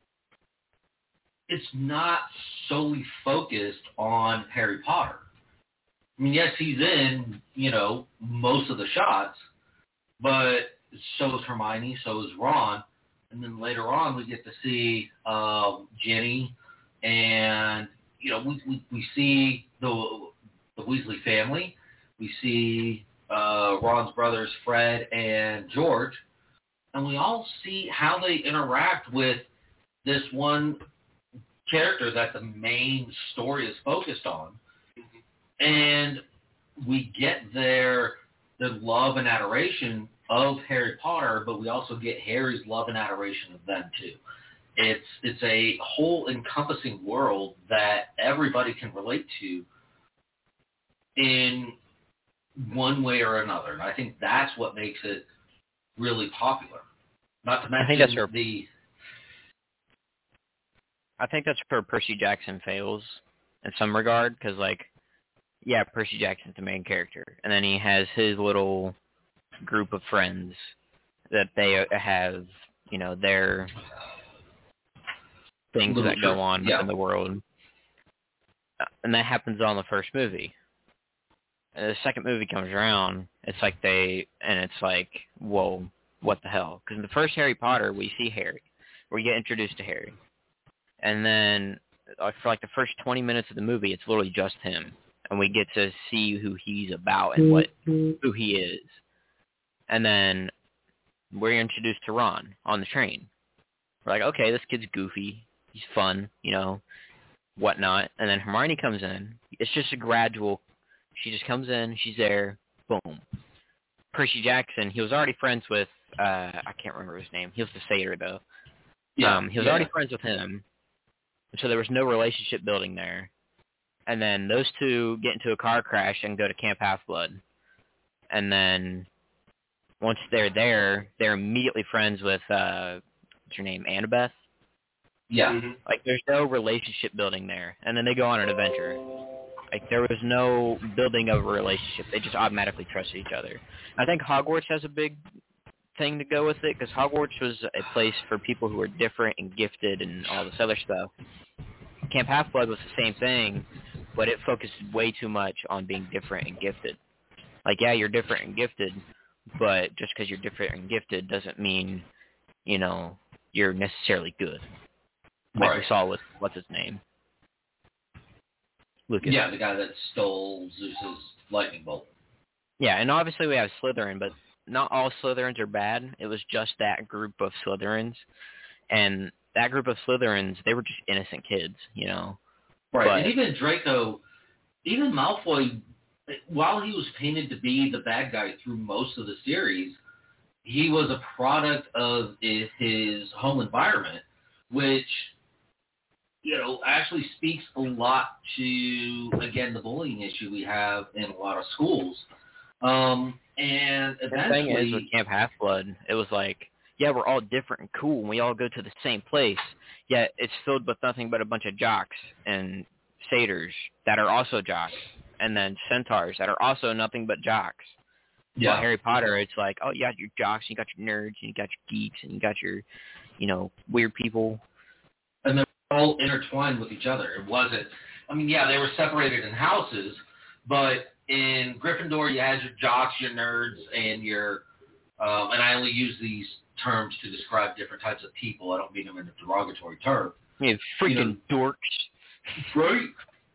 it's not solely focused on Harry Potter. I mean, yes, he's in, you know, most of the shots, but so is Hermione, so is Ron. And then later on, we get to see um, Ginny, and, you know, we, we, we see the, the Weasley family. We see uh, Ron's brothers, Fred and George, and we all see how they interact with this one character that the main story is focused on. And we get their, their love and adoration of Harry Potter, but we also get Harry's love and adoration of them too. It's it's a whole encompassing world that everybody can relate to in one way or another. And I think that's what makes it really popular. Not to mention I think that's where, the... I think that's where Percy Jackson fails in some regard, because, like, yeah, Percy Jackson's the main character, and then he has his little group of friends that they have, you know, their things Little that go tr- on yeah. in the world. And that happens on the first movie. And the second movie comes around, it's like they, and it's like, whoa, what the hell? Because in the first Harry Potter, we see Harry. We get introduced to Harry. And then, uh, for like the first twenty minutes of the movie, it's literally just him. And we get to see who he's about and what who he is. And then we're introduced to Ron on the train. We're like, okay, this kid's goofy. He's fun, you know. whatnot, and then Hermione comes in. It's just a gradual. She just comes in, she's there, boom. Percy Jackson, he was already friends with, uh, I can't remember his name. He was the satyr, though. Yeah. Um, he was yeah. already friends with him, so there was no relationship building there. And then those two get into a car crash and go to Camp Half-Blood. And then once they're there, they're immediately friends with, uh, what's her name, Annabeth? Yeah. Mm-hmm. Like, there's no relationship building there. And then they go on an adventure. Like, there was no building of a relationship. They just automatically trusted each other. I think Hogwarts has a big thing to go with it, because Hogwarts was a place for people who were different and gifted and all this other stuff. Camp Half-Blood was the same thing, but it focused way too much on being different and gifted. Like, yeah, you're different and gifted, but just because you're different and gifted doesn't mean, you know, you're necessarily good. Like Right. we saw with, what's his name? Lucas. Yeah, the guy that stole Zeus's lightning bolt. Yeah, and obviously we have Slytherin, but not all Slytherins are bad. It was just that group of Slytherins. And that group of Slytherins, they were just innocent kids, you know. Right, But- and even Draco, even Malfoy, while he was painted to be the bad guy through most of the series, he was a product of i- his home environment, which, you know, actually speaks a lot to, again, the bullying issue we have in a lot of schools. Um, and The eventually... thing is, with Camp Half-Blood, it was like, yeah, we're all different and cool, and we all go to the same place, yet it's filled with nothing but a bunch of jocks and satyrs that are also jocks, and then centaurs that are also nothing but jocks. yeah. While Harry Potter, it's like, oh, you got your jocks, you got your nerds, and you got your geeks, and you got your, you know, weird people. And they're all intertwined with each other. It wasn't, I mean, yeah, they were separated in houses, but in Gryffindor, you had your jocks, your nerds, and your, um, and I only use these terms to describe different types of people. I don't mean them in a derogatory term. I mean, freaking You dorks. Right.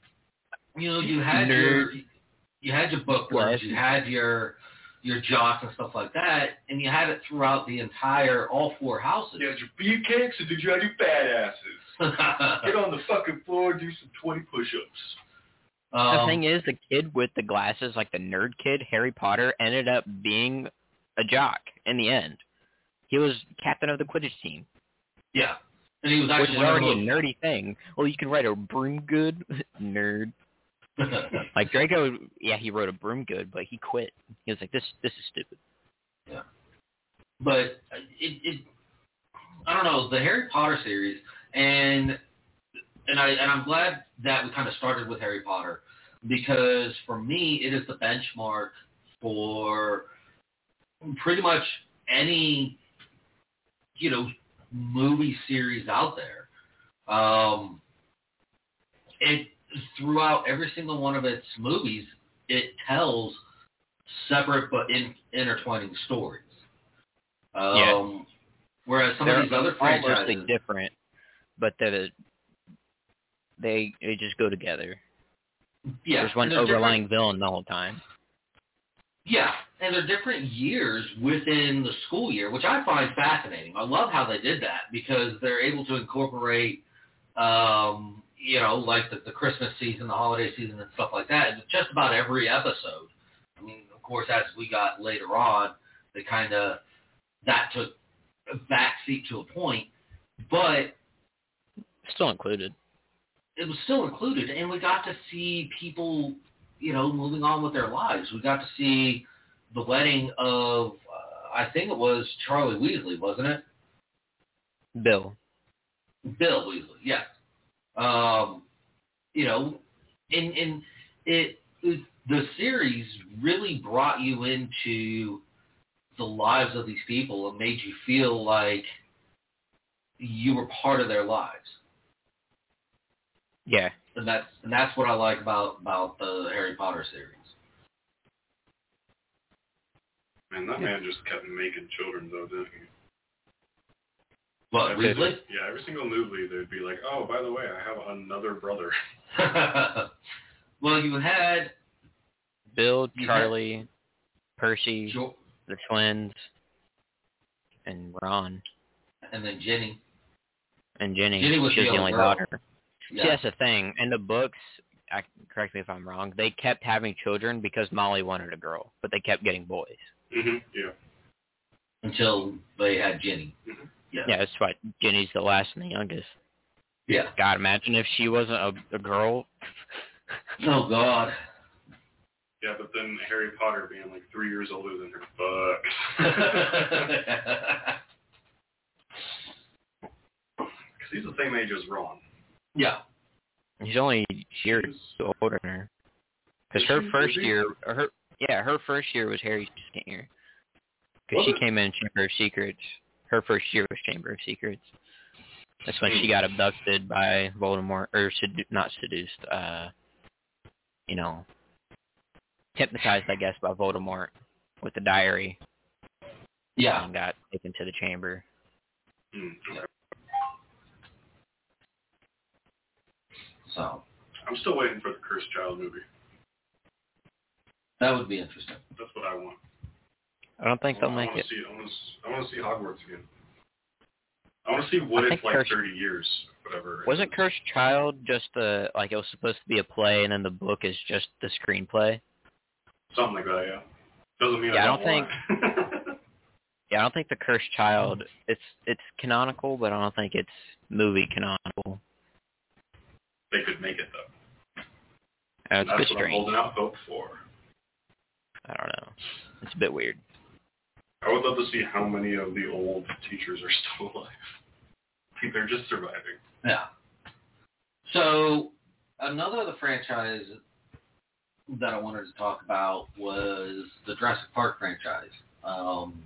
You know, you had your, you had your bookworms, you had your, your jocks and stuff like that, and you had it throughout the entire, all four houses. You had your beefcakes, or did you have your badasses? Get on the fucking floor, do some twenty push-ups. um, The thing is, the kid with the glasses, like the nerd kid, Harry Potter, ended up being a jock in the end. He was captain of the Quidditch team, yeah. And he was which actually is already a nerdy thing. Well, you can write a broom good, nerd. Like Draco, yeah, he wrote a broom good, but he quit. He was like, this this is stupid. Yeah. But it, it, I don't know, the Harry Potter series, and and I and I'm glad that we kind of started with Harry Potter, because for me it is the benchmark for pretty much any, you know, movie series out there. Um, it throughout every single one of its movies, it tells separate but in, intertwining stories. Um, Yeah. Whereas some They're of these other all mostly franchises, different, but they they they just go together. yeah, There's one and they're different- overlying villain the whole time. Yeah, and they're different years within the school year, which I find fascinating. I love how they did that, because they're able to incorporate, um, you know, like the, the Christmas season, the holiday season, and stuff like that, in just about every episode. I mean, of course, as we got later on, they kind of, that took a backseat to a point, but Still included. it was still included, and we got to see people, you know, moving on with their lives. We got to see the wedding of, uh, I think it was Charlie Weasley, wasn't it? Bill. Bill Weasley, yes. Um, you know, and, and it, it, the series really brought you into the lives of these people and made you feel like you were part of their lives. Yeah. And that's and that's what I like about, about the Harry Potter series. Man, that man just kept making children, though, didn't he? What, Every- Weasley? Yeah, every single movie, they'd be like, oh, by the way, I have another brother. Well, you had Bill, You Charlie, Percy, Jo- the twins, and Ron, and then Jenny. and Jenny. Jenny was she the was the only only girl. daughter. Yeah. See, that's the thing. In the books, I, correct me if I'm wrong, they kept having children because Molly wanted a girl, but they kept getting boys. Mm-hmm. Yeah. Until they had Jenny. Mm-hmm. Yeah. Yeah, that's why Jenny's the last and the youngest. Yeah. God, imagine if she wasn't a, a girl. Oh, God. Yeah, but then Harry Potter being like three years older than her. Fuck. Because he's the same age as Ron. Yeah. He's only years older than her. Because her Is she- first is he? year, or her yeah, her first year was Harry's second year. Because she Was it? came in Chamber of Secrets. Her first year was Chamber of Secrets. That's when she got abducted by Voldemort, or sedu- not seduced, uh, you know, hypnotized, I guess, by Voldemort with the diary. Yeah. And got taken to the chamber. Mm. So, I'm still waiting for the Cursed Child movie. that would be interesting. That's what I want. I don't think they'll I make want it. to see. I want to. I want to see Hogwarts again. I want to see what I if think like Cursed- thirty years, whatever. it Wasn't is. Cursed Child just the, like, it was supposed to be a play, and then the book is just the screenplay? Something like that? Yeah. Doesn't mean Yeah, I I don't, don't want it. Yeah, I don't think the Cursed Child, it's it's canonical, but I don't think it's movie canonical. They could make it though. Uh, it's a That's bit what I'm strange. holding out hope for. I don't know. It's a bit weird. I would love to see how many of the old teachers are still alive. I think they're just surviving. Yeah. So, another of the franchise that I wanted to talk about was the Jurassic Park franchise. Um,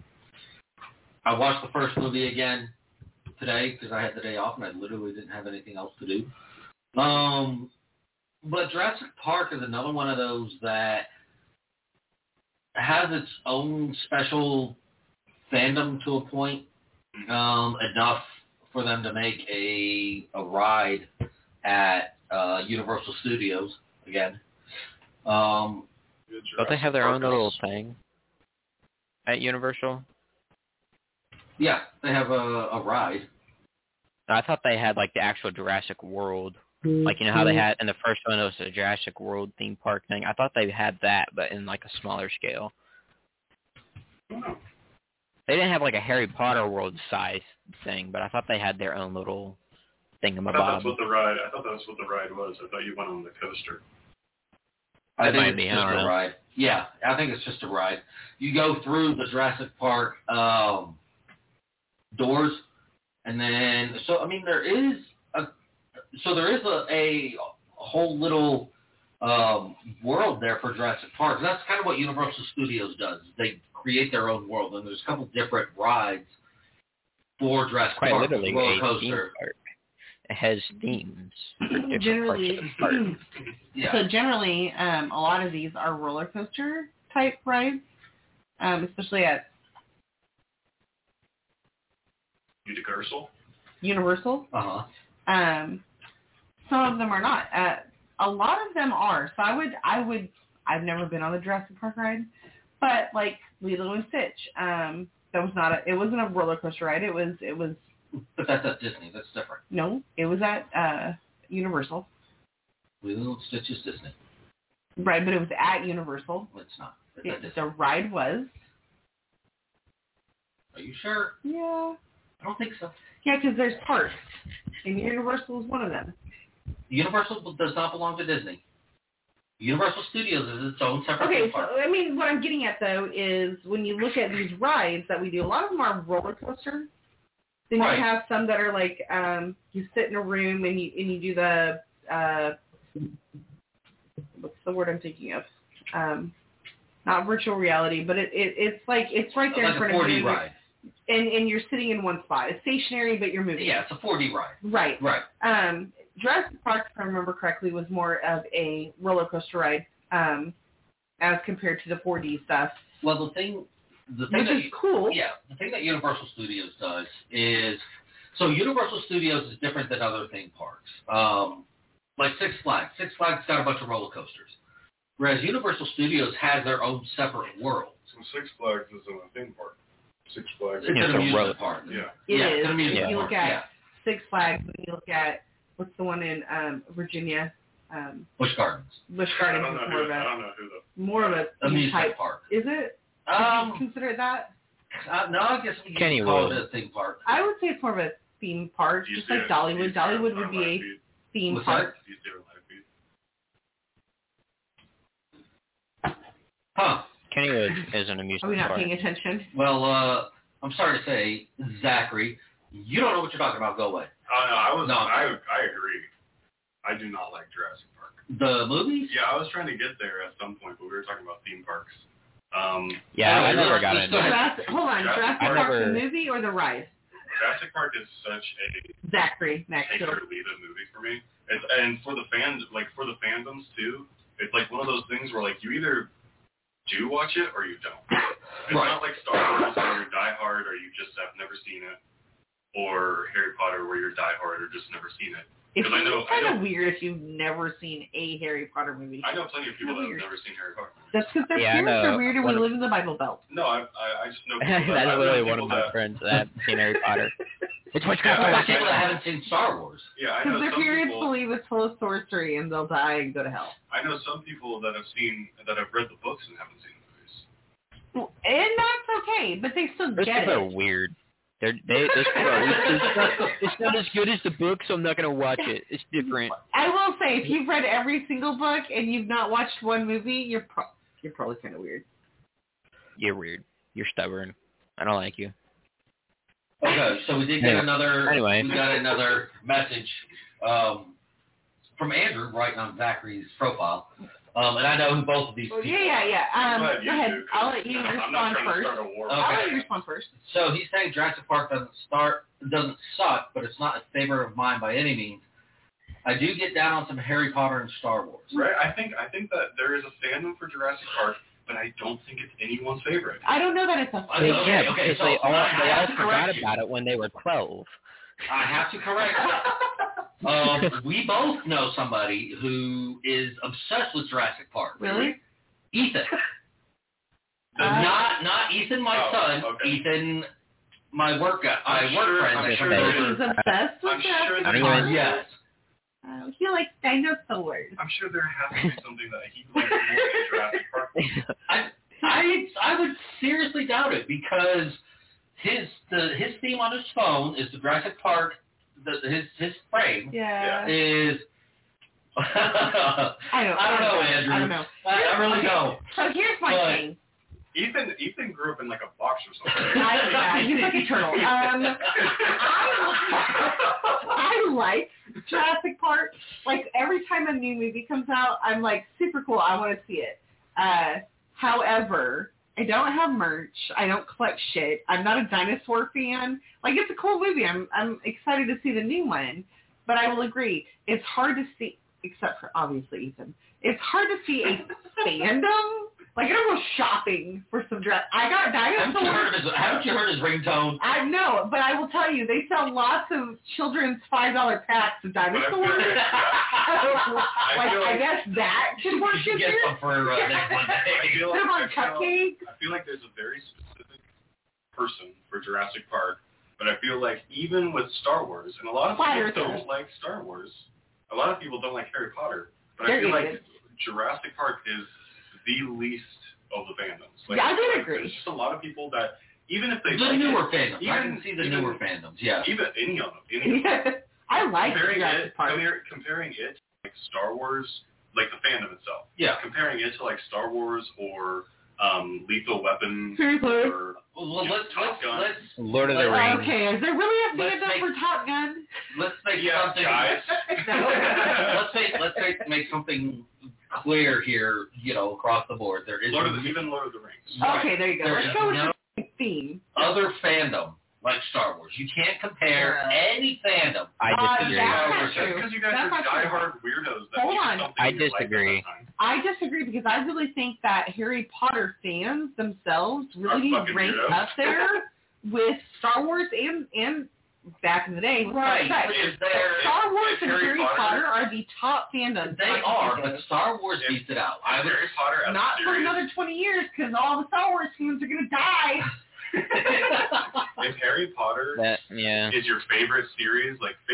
I watched the first movie again today because I had the day off and I literally didn't have anything else to do. Um, but Jurassic Park is another one of those that has its own special fandom to a point, um, enough for them to make a a ride at uh, Universal Studios again. Um, Don't they have their own Jurassic Park little is- thing at Universal? yeah, they have a, a ride. I thought they had, like, the actual Jurassic World. Like, you know how they had, in the first one, it was a Jurassic World theme park thing. I thought they had that, but in, like, a smaller scale. Oh. They didn't have, like, a Harry Potter world size thing, but I thought they had their own little I thought thingamabob. that's what the ride. I thought that's what the ride was. I thought you went on the coaster. I That think might it's be, I just don't a know. ride. Yeah, I think it's just a ride. You go through the Jurassic Park um, doors, and then so I mean there is a so there is a, a whole little um, world there for Jurassic Park. And that's kind of what Universal Studios does. They create their own world, and there's a couple different rides for Jurassic Quite Park. literally roller a theme coaster. park. It has themes. for different Generally, parts of the park. Yeah. so generally, um, a lot of these are roller coaster type rides, um, especially at Universal. Universal. Uh-huh. Um, some of them are not. Uh, a lot of them are. So I would, I would, I've never been on the Jurassic Park ride, but like Lilo and Stitch, um, that was not a, it wasn't a roller coaster ride. It was, it was, But that's at Disney. That's different. no, it was at uh, Universal. Lilo and Stitch is Disney. Right, but it was at Universal. It's not. It's It, at Disney. the ride was. Are you sure? Yeah. I don't think so. Yeah, because there's parks, and Universal is one of them. Universal does not belong to Disney. Universal Studios is its own separate Okay, theme so park. I mean, what I'm getting at though is when you look at these rides that we do, a lot of them are roller coaster. Then Right. you have some that are like um, you sit in a room and you and you do the uh, what's the word I'm thinking of? Um, not virtual reality, but it, it it's like it's right there like in front a four D of you, ride. and and you're sitting in one spot. It's stationary, but you're moving. Yeah, it's a four D ride. Right. Right. Um, Jurassic Park, if I remember correctly, was more of a roller coaster ride um, as compared to the four D stuff, Well, the thing, the thing which that is cool. yeah, the thing that Universal Studios does is, so Universal Studios is different than other theme parks. Um, like Six Flags. Six Flags got a bunch of roller coasters, whereas Universal Studios has their own separate world. So Six Flags isn't a theme park. Six Flags. It's Yeah, an it's a amusement roller- park. Yeah. It yeah, is. It's an amusement If you park. look at yeah. Six Flags, when you look at what's the one in um, Virginia? Um, Busch Gardens. Busch I Gardens don't know is more who. of I a don't know who the. more of a theme Amusement type. park. Is it? Would Um, you consider it that? uh, no, I guess we can call it a theme park. I would say it's more of a theme park, Do you just see like it- do you Dollywood. see it on Dollywood would be live a feed? theme What's park. Do you see it on live feed? Huh. Kennywood is an Are we amusement not park. paying attention? Well, uh, I'm sorry to say, Zachary, you don't know what you're talking about. Go away. Oh no, I was. No. I I agree. I do not like Jurassic Park. The movies? Yeah, I was trying to get there at some point, but we were talking about theme parks. Um, Yeah, I Anyway, never let's- got let's into go it. ahead. Jurassic, hold on, Jurassic Jurassic Park. Park, the Never- movie or the ride? Jurassic Park is such a Zachary, next. take it or leave it movie for me. It's, and for the fans, like for the fandoms too, it's like one of those things where like you either do watch it or you don't. It's Right. not like Star Wars where you're diehard or you just have never seen it, or Harry Potter where you're diehard or just never seen it. It's 'Cause I know- kind I of know- weird if you've never seen a Harry Potter movie. I know plenty of people that have Weird. never seen Harry Potter. That's because their Yeah, I parents know. are weird and we One of- live in the Bible Belt. No, I I, I just know people That's that, I know literally people one of my that, friends that haven't seen Harry Potter. It's what's Yeah, How going about on. people that haven't seen Star Wars? Yeah, I Because know their some parents people. believe it's full of sorcery and they'll die and go to hell. I know some people that have seen that have read the books and haven't seen the movies. Well, and that's okay, but they still Those get people are it. weird. They're, they, those people are, it's, not, it's not as good as the book, so I'm not going to watch it. It's different. I will say, if you've read every single book and you've not watched one movie, you're pro- you're probably kind of weird. You're weird. You're stubborn. I don't like you. Okay, so we did get Anyway. another. Anyway. We got another message um, from Andrew writing on Zachary's profile, um, and I know who both of these Well, people. yeah, yeah, yeah. Um, Go ahead, go you ahead. do, 'cause I'll let you I'm not respond trying first. to start a war. Okay. I'll let you respond first. So he's saying Jurassic Park doesn't start, doesn't suck, but it's not a favorite of mine by any means. I do get down on some Harry Potter and Star Wars. Right, I think I think that there is a fandom for Jurassic Park, but I don't think it's anyone's favorite. I don't know that it's a I They, Okay, yeah, okay, because so they all, I they have all to forgot correct you. about it when they were twelve. I have to correct you. Um, we both know somebody who is obsessed with Jurassic Park. Really? Ethan. Uh, not not Ethan, my Oh, son. okay. Ethan, my work guy, my I'm work sure- friend. I'm that sure goes there's- over- He's obsessed with I'm sure Jurassic there's- Park. Yes. Uh, he likes dinosaurs. I'm sure there has to be something that he likes more than Jurassic Park. I I I would seriously doubt it because his the his theme on his phone is the Jurassic Park. The, his his frame Yeah. is. I I don't, I don't know, Andrew. I don't know. I, I really Okay, don't. So here's my But- thing. Ethan Ethan grew up in like a box or something. I, yeah, he's like a turtle. Um, I, I like Jurassic Park. Like, every time a new movie comes out, I'm like, super cool. I want to see it. Uh, however, I don't have merch. I don't collect shit. I'm not a dinosaur fan. Like, it's a cool movie. I'm I'm excited to see the new one. But I will agree, it's hard to see, except for, obviously, Ethan. It's hard to see a fandom. Like, I don't go shopping for some dress. I got Haven't you heard dinosaurs. of his Haven't you heard his ringtone? I know, but I will tell you, they sell lots of children's five dollar packs of But I feel dinosaurs. like- like, feel I like- guess that should work You should this get year. some for uh, next I Monday. feel Put them on like, I feel, cupcakes. I feel like there's a very specific person for Jurassic Park, but I feel like even with Star Wars, and a lot of Flat people Earthers. don't like Star Wars. A lot of people don't like Harry Potter, but I They're feel like idiots. Jurassic Park is the least of the fandoms. Like, Yeah, I would like, agree. There's just a lot of people that, even if they The like newer it, fandoms. I even- can see the even- newer fandoms. Yeah. even any of them, any of them. I like comparing Jurassic it, Park. compar- comparing it to like Star Wars, like the fandom itself. Yeah. Comparing it to like Star Wars or um, Lethal Weapon Seriously? or Well, let's Top let's Gun. let's Lord of the Rings. Okay, is there really a Let's fandom make- for Top Gun? let's make Yeah, something. guys. let's make let's make, make something clear here. You know, across the board, there is Lord of the, even Lord of the Rings. Okay, there you go. There Let's is go with no the theme. other fandom like Star Wars. You can't compare Yeah. any fandom. I Uh, disagree. that's not Just true. because you guys That's are not true. diehard weirdos that Hold make on. something I you like at that disagree. time. I disagree because I really think that Harry Potter fans themselves Are really need fucking ranked weirdos. up there with Star Wars and and back in the day. Right. But But is there? Star Wars if and Harry Harry Potter- Potter are the top fandoms. They I can are, think but of. Star Wars If- beats it out. I would. Harry Potter as Not a for series. another twenty years because all the Star Wars fans are going to die. If Harry Potter That, yeah. is your favorite series, like favorite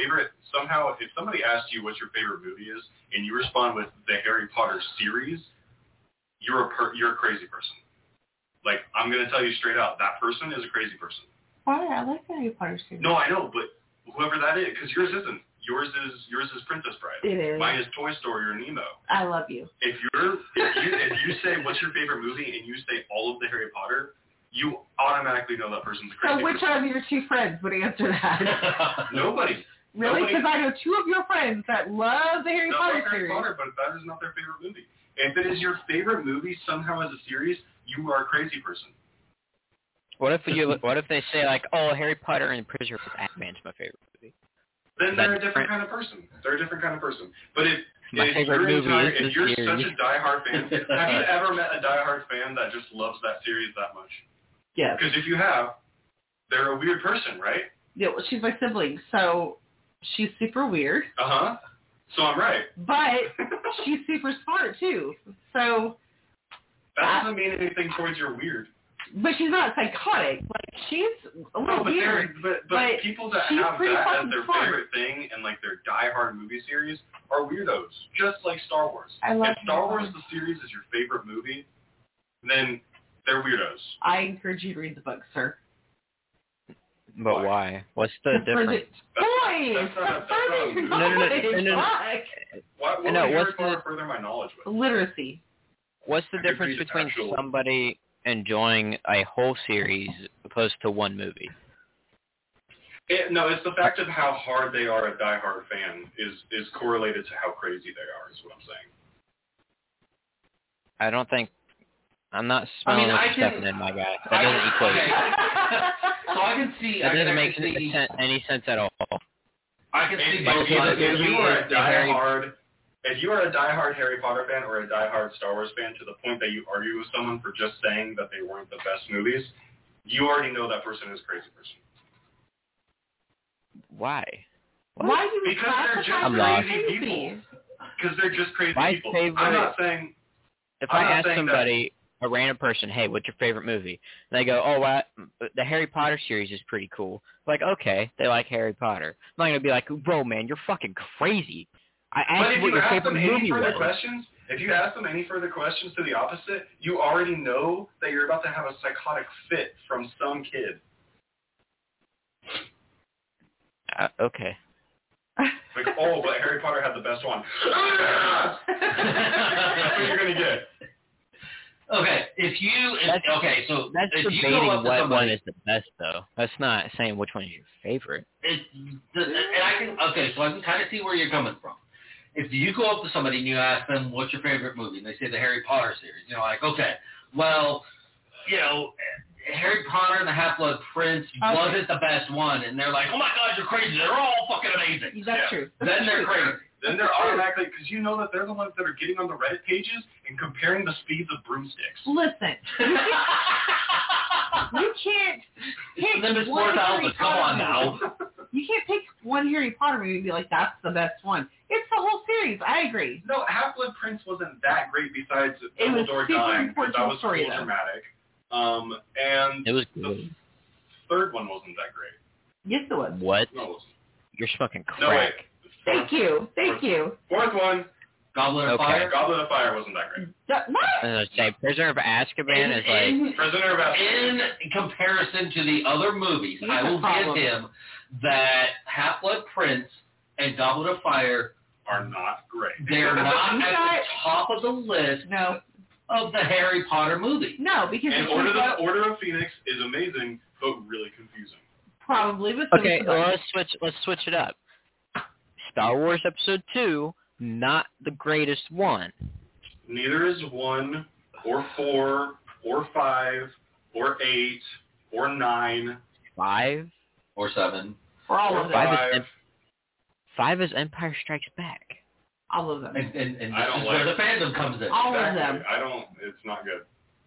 somehow, if somebody asks you what your favorite movie is, and you respond with the Harry Potter series, you're a per- you're a crazy person. Like, I'm going to tell you straight out, that person is a crazy person. Why? I like the Harry Potter series. No, I know, but whoever that is, because yours isn't. Yours is yours is Princess Bride. It is. Mine is Toy Story or Nemo. I love you. If you're if you if you say what's your favorite movie and you say all of the Harry Potter, you automatically know that person's a crazy So which person. of your two friends would answer that? Nobody. Really? Nobody. Because I know two of your friends that love the Harry No, Potter like Harry series. Potter, but that is not their favorite movie. If it is your favorite movie somehow as a series, you are a crazy person. What if you? What if they say like, oh, Harry Potter and the Prisoner of Azkaban's my favorite movie? Then Is they're that a different different? kind of person. They're a different kind of person. But if, My if favorite you're, movie entire, is if you're the such series. a diehard fan, have you ever met a diehard fan that just loves that series that much? Yes. Because if you have, they're a weird person, right? Yeah, well, she's my sibling, so she's super weird. Uh-huh. So I'm right. But she's super smart, too. So, That doesn't mean anything towards your weird. but she's not psychotic. Like, she's a little No, but, weird. they're- but, but, but people that she's have pretty that as fucking their smart. favorite thing and like their diehard movie series are weirdos, just like Star Wars. I love if Star Star Wars the series is your favorite movie, then they're weirdos. I encourage you to read the book, sir. But Why? why? What's the For difference? the boys! That's not- that's not a movie. No, no, no, Boys, no, no, no. fuck. What, what No, would Harry what's Potter the- further my knowledge with? Literacy. What's the I could difference read between actual- somebody enjoying a whole series opposed to one movie? It, no, it's the fact of how hard they are a diehard fan is is correlated to how crazy they are. Is what I'm saying. I don't think. I'm not I smelling mean, what I you're can- stepping in, my guy. I That doesn't can- equate. okay. So I can see. That I doesn't can make actually see, sen- any sense at all. I can see If, both if, you- sides. if you are a The Harry- diehard, if you are a diehard Harry Potter fan or a diehard Star Wars fan to the point that you argue with someone for just saying that they weren't the best movies, you already know that person is a crazy person. Why? Why do you Because they're just I'm lost. crazy people. Because they're just crazy My people. favorite- I'm not saying. If I'm I not ask saying that- somebody, a random person, hey, what's your favorite movie? And they go, oh, what? The Harry Potter series is pretty cool. Like, okay, they like Harry Potter. I'm not gonna be like, bro, man, you're fucking crazy. I But asked if you what you your ask favorite them any movie further was. questions, if you ask them any further questions to the opposite, you already know that you're about to have a psychotic fit from some kid. Uh, okay. Like, oh, but Harry Potter had the best one. That's what you're gonna get. Okay, if you if, That's- okay, so That's if you debating go up to what somebody, one is the best, though. That's not saying which one is your favorite. it, the, and I can okay, so I can kind of see where you're coming from. If you go up to somebody and you ask them what's your favorite movie, and they say the Harry Potter series, you know, like okay, well, you know, Harry Potter and the Half-Blood Prince Okay. wasn't the best one, and they're like, oh my God, you're crazy. They're all fucking amazing. That's Yeah. true. That's Then they're true. crazy. Then they're automatically, because you know that they're the ones that are getting on the Reddit pages and comparing the speeds of broomsticks. Listen, you can't pick Them is one four thousand. Harry Come Potter on movie. now. You can't pick one Harry Potter movie and be like, that's the best one. It's the whole series. I agree. No, Half-Blood Prince wasn't that great besides It was Dumbledore super dying, because important that to the was story, cool though. dramatic. Um, and It was the good. third one wasn't that great. Yes, it was. What? No, it wasn't. You're smoking No, wait. crack. Thank you. Thank you. Fourth one, Goblet of Okay. Fire. Goblet of Fire wasn't that great. That- what? I was gonna say, Prisoner of Azkaban In, is like, in, Prisoner of Azkaban. in comparison to the other movies, Here's I the will problem. give him that Half-Blood Prince and Goblet of Fire, Are not great. they're not You at got- the top of the list No. of the Harry Potter movies. No, because And it's Order, just the, Order of Phoenix is amazing, but really confusing. probably with okay, some- well, let's switch. Let's switch it up. Star Wars Episode Two, not the greatest one. Neither is one, or four, or five, or eight, or nine. Five. Or seven. for all or of them. Five is five. Em- Five is Empire Strikes Back. All of them. And, and, and I this don't is where the like- fandom comes in. All of Exactly. them. I don't. It's not good.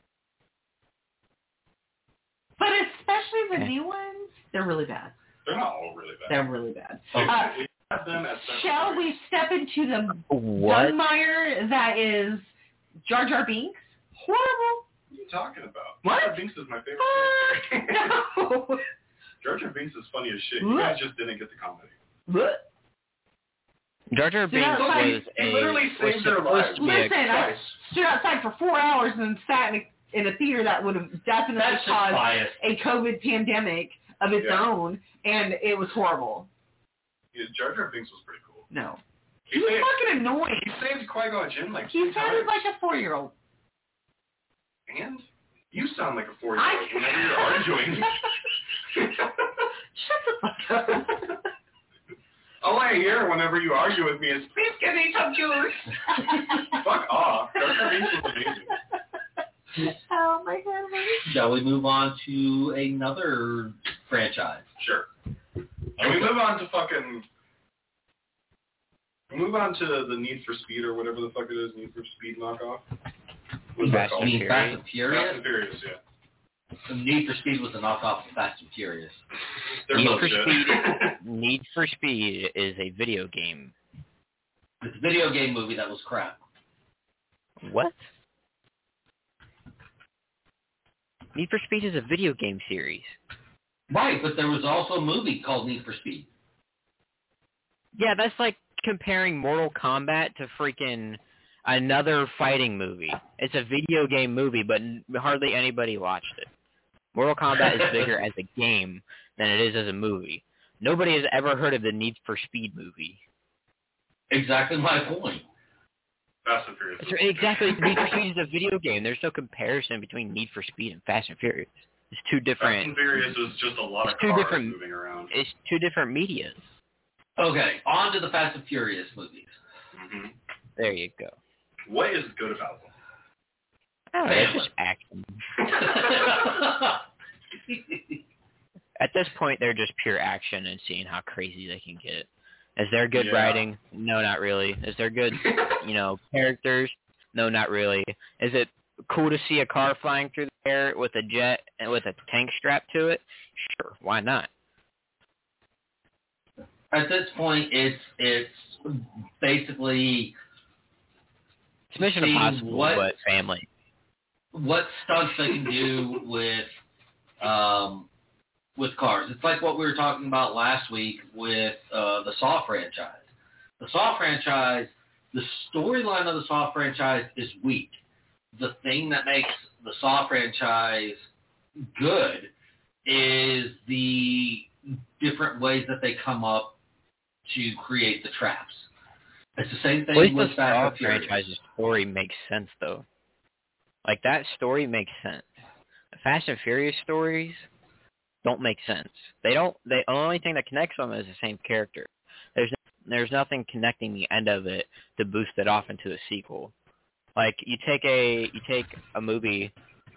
But especially the Okay. new ones, they're really bad. They're not all really bad. They're really bad. If- Uh, if you have them as separate Shall movies- we step into the What? Dunmire that is Jar Jar Binks? Horrible. What are you talking about? What? Jar Jar Binks is my favorite. Uh, no. Jar Jar Binks is funny as shit. You guys just didn't get the comedy. What? Jar Jar Binks outside. was He a literally was saved their supposed lives. to be a- Listen, I stood outside for four hours and sat in a, in a theater that would have definitely That's just caused biased. a COVID pandemic of its Yeah. own, and it was horrible. Yeah, Jar Jar Binks was pretty cool. No. He He was saved, fucking annoying. he saved Qui-Gon Jinn like He three sounded times. like a four-year-old. And you sound like a I four-year-old whenever you're arguing. Shut the fuck up. All I hear whenever you argue with me is, please give me some juice. Fuck off. Jar Jar Binks was amazing. Oh my god. Shall we move on to another franchise? Sure. And we move on to fucking... We move on to the Need for Speed or whatever the fuck it is, Need for Speed knockoff. What's that Fast called? You mean Fast Furious. and Furious? Fast and Furious, yeah. Need for Speed was a knockoff of Fast and Furious. They're Need both for shit. Speed. Need for Speed is a video game. It's a video game movie that was crap. What? Need for Speed is a video game series. Right, but there was also a movie called Need for Speed. Yeah, that's like comparing Mortal Kombat to freaking another fighting movie. It's a video game movie, but n- hardly anybody watched it. Mortal Kombat is bigger as a game than it is as a movie. Nobody has ever heard of the Need for Speed movie. Exactly my point. Fast and Furious. It's exactly, Need for Speed is a video game. There's no comparison between Need for Speed and Fast and Furious. It's two Fast different. and Furious is just a lot of It's two cars different- moving around. It's two different medias. Okay, on to the Fast and Furious movies. hmm There you go. What is good about them? I don't know, it's Family. just action. At this point, they're just pure action and seeing how crazy they can get. Is there good Yeah. writing? No, not really. Is there good, you know, characters? No, not really. Is it cool to see a car flying through the air with a jet and with a tank strapped to it? Sure, why not? At this point, it's it's basically It's Mission seeing Impossible, what- but family. what stunts they can do with um, with cars. It's like what we were talking about last week with uh, the Saw franchise. The Saw franchise, the storyline of the Saw franchise is weak. The thing that makes the Saw franchise good is the different ways that they come up to create the traps. It's the same thing At least with the Fast Saw and Furious. franchise's story makes sense, though. Like, that story makes sense. The Fast and Furious stories don't make sense. They don't. The only thing that connects them is the same character. There's there's nothing connecting the end of it to boost it off into a sequel. Like, you take a you take a movie,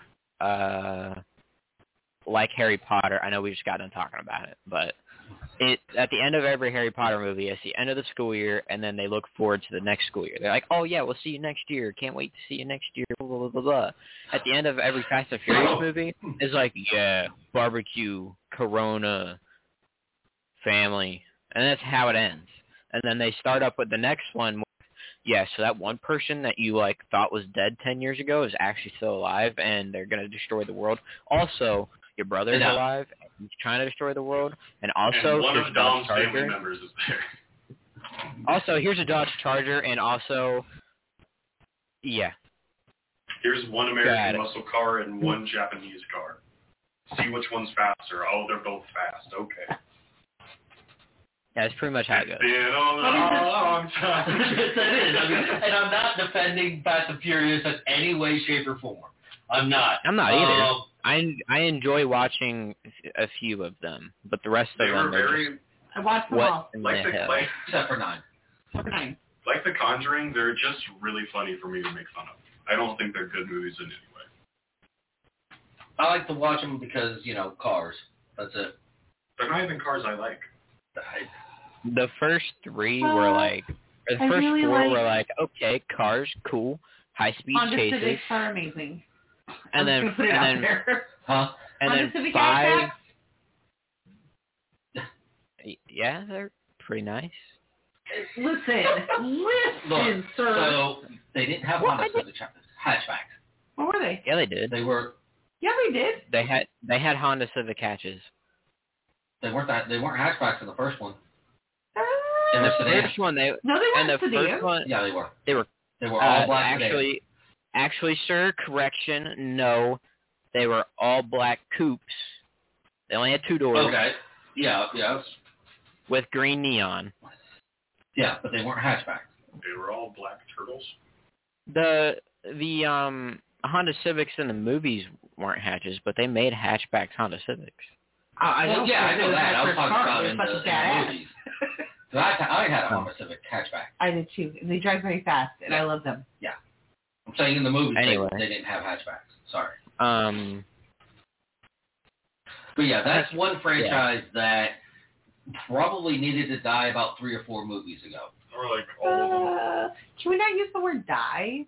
uh, like Harry Potter. I know we just got done talking about it, but it at the end of every Harry Potter movie, it's the end of the school year, and then they look forward to the next school year. They're like, oh yeah, we'll see you next year. Can't wait to see you next year. Blah blah blah blah. At the end of every Fast and Furious movie, it's like, yeah, barbecue, Corona, family, and that's how it ends. And then they start up with the next one. Yeah, so that one person that you like thought was dead ten years ago is actually still alive, and they're gonna destroy the world. Also, your brother's Yeah. alive, and he's trying to destroy the world, and also and one here's of a Dodge Dom's family Charger. members is there. Also, here's a Dodge Charger, and also, yeah, Here's one Got American it. muscle car and one Japanese car. See which one's faster. Oh, they're both fast. Okay. yeah, that's pretty much how it goes. It's been a long time. Yes, it is. I mean, and I'm not defending Fast and Furious in any way, shape, or form. I'm not. I'm not either. Um, I I enjoy watching a few of them, but the rest They of were them are very just I watched them what all. in like the the hell. like, except for nine. Number nine. like the Conjuring. They're just really funny for me to make fun of. I don't think they're good movies in any way. I like to watch them because, you know, cars. That's it. They're not even cars I like. I- The first three Uh, were like, or the I first really four like- were like, okay, cars, cool, high speed Honda chases, Civics are amazing. and I'm then just gonna put it and out then there. Huh? and Honda then Civic five. hatchbacks? Yeah, they're pretty nice. Listen, listen, Look, sir. so they didn't have What? Honda Civic hatchbacks. What were they? Yeah, they did. They were Yeah, they did. They had they had Honda Civic hatches. they weren't that they weren't hatchbacks in the first one. Uh, They And were the sedans. first one, they No, they and the weren't sedans. first one, Yeah, they were. they were They were all uh, black actually, actually, sir, correction, no, they were all black coupes. They only had two doors. sedans. Okay. Yeah, yeah. With green neon. Yeah, but they weren't hatchbacks. They were all black turtles. The the um Honda Civics in the movies weren't hatches, but they made hatchbacks Honda Civics. Oh, I Well, know. yeah, I It know was that. my I was first talking car. about It in was the, fucking in the badass. movies. So I, I had a Honda Civic hatchback. I did too. And they drive very fast, and Yeah. I love them. I'm saying in the movies Anyway. they, they didn't have hatchbacks. Sorry. Um, But yeah, that's one franchise that probably needed to die about three or four movies ago. Or like all of them. Uh, can we not use the word die?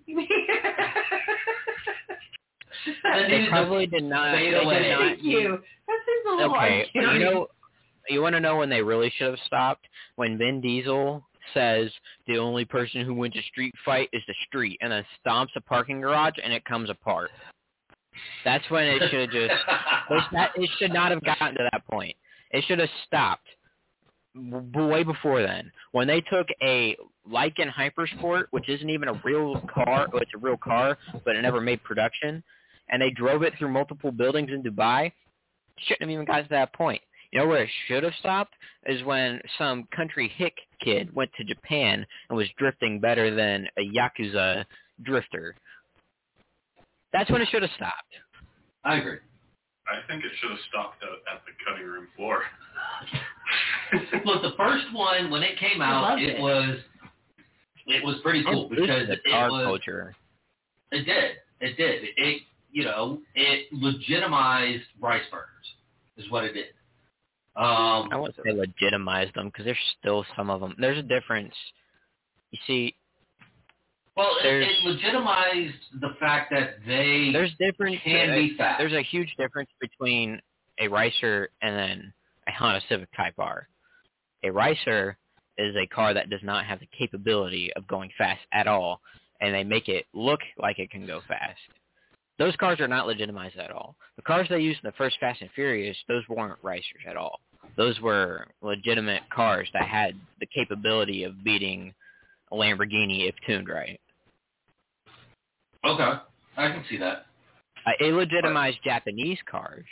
They they needed to probably did not. fade They away. did not. Thank you. That seems a little Okay, you uncaring. know, you want to know when they really should have stopped? When Vin Diesel says the only person who wins a street fight is the street, and then stomps a parking garage and it comes apart. That's when it should have just. It, that, it should not have gotten to that point. It should have stopped w- way before then. When they took a Lykan Hypersport, which isn't even a real car, well, it's a real car, but it never made production, and they drove it through multiple buildings in Dubai, shouldn't have even got to that point. You know where it should have stopped is when some country hick kid went to Japan and was drifting better than a Yakuza drifter. That's when it should have stopped. I agree. I think it should have stopped at, at the cutting room floor. Look, the first one when it came I out, loved it it. was it was pretty cool It because boosted it the car was culture. it did it did it you know it legitimized rice burners is what it did. Um, I wouldn't say legitimize them because there's still some of them. There's a difference. You see, well, it, there's- it legitimized the fact that they there's difference. can uh, be fast. There's a huge difference between a Ricer and then a Honda Civic Type R. A Ricer is a car that does not have the capability of going fast at all, and they make it look like it can go fast. Those cars are not legitimized at all. The cars they used in the first Fast and Furious, those weren't Ricers at all. Those were legitimate cars that had the capability of beating a Lamborghini if tuned right. Okay, I can see that. Uh, it legitimized Japanese cars,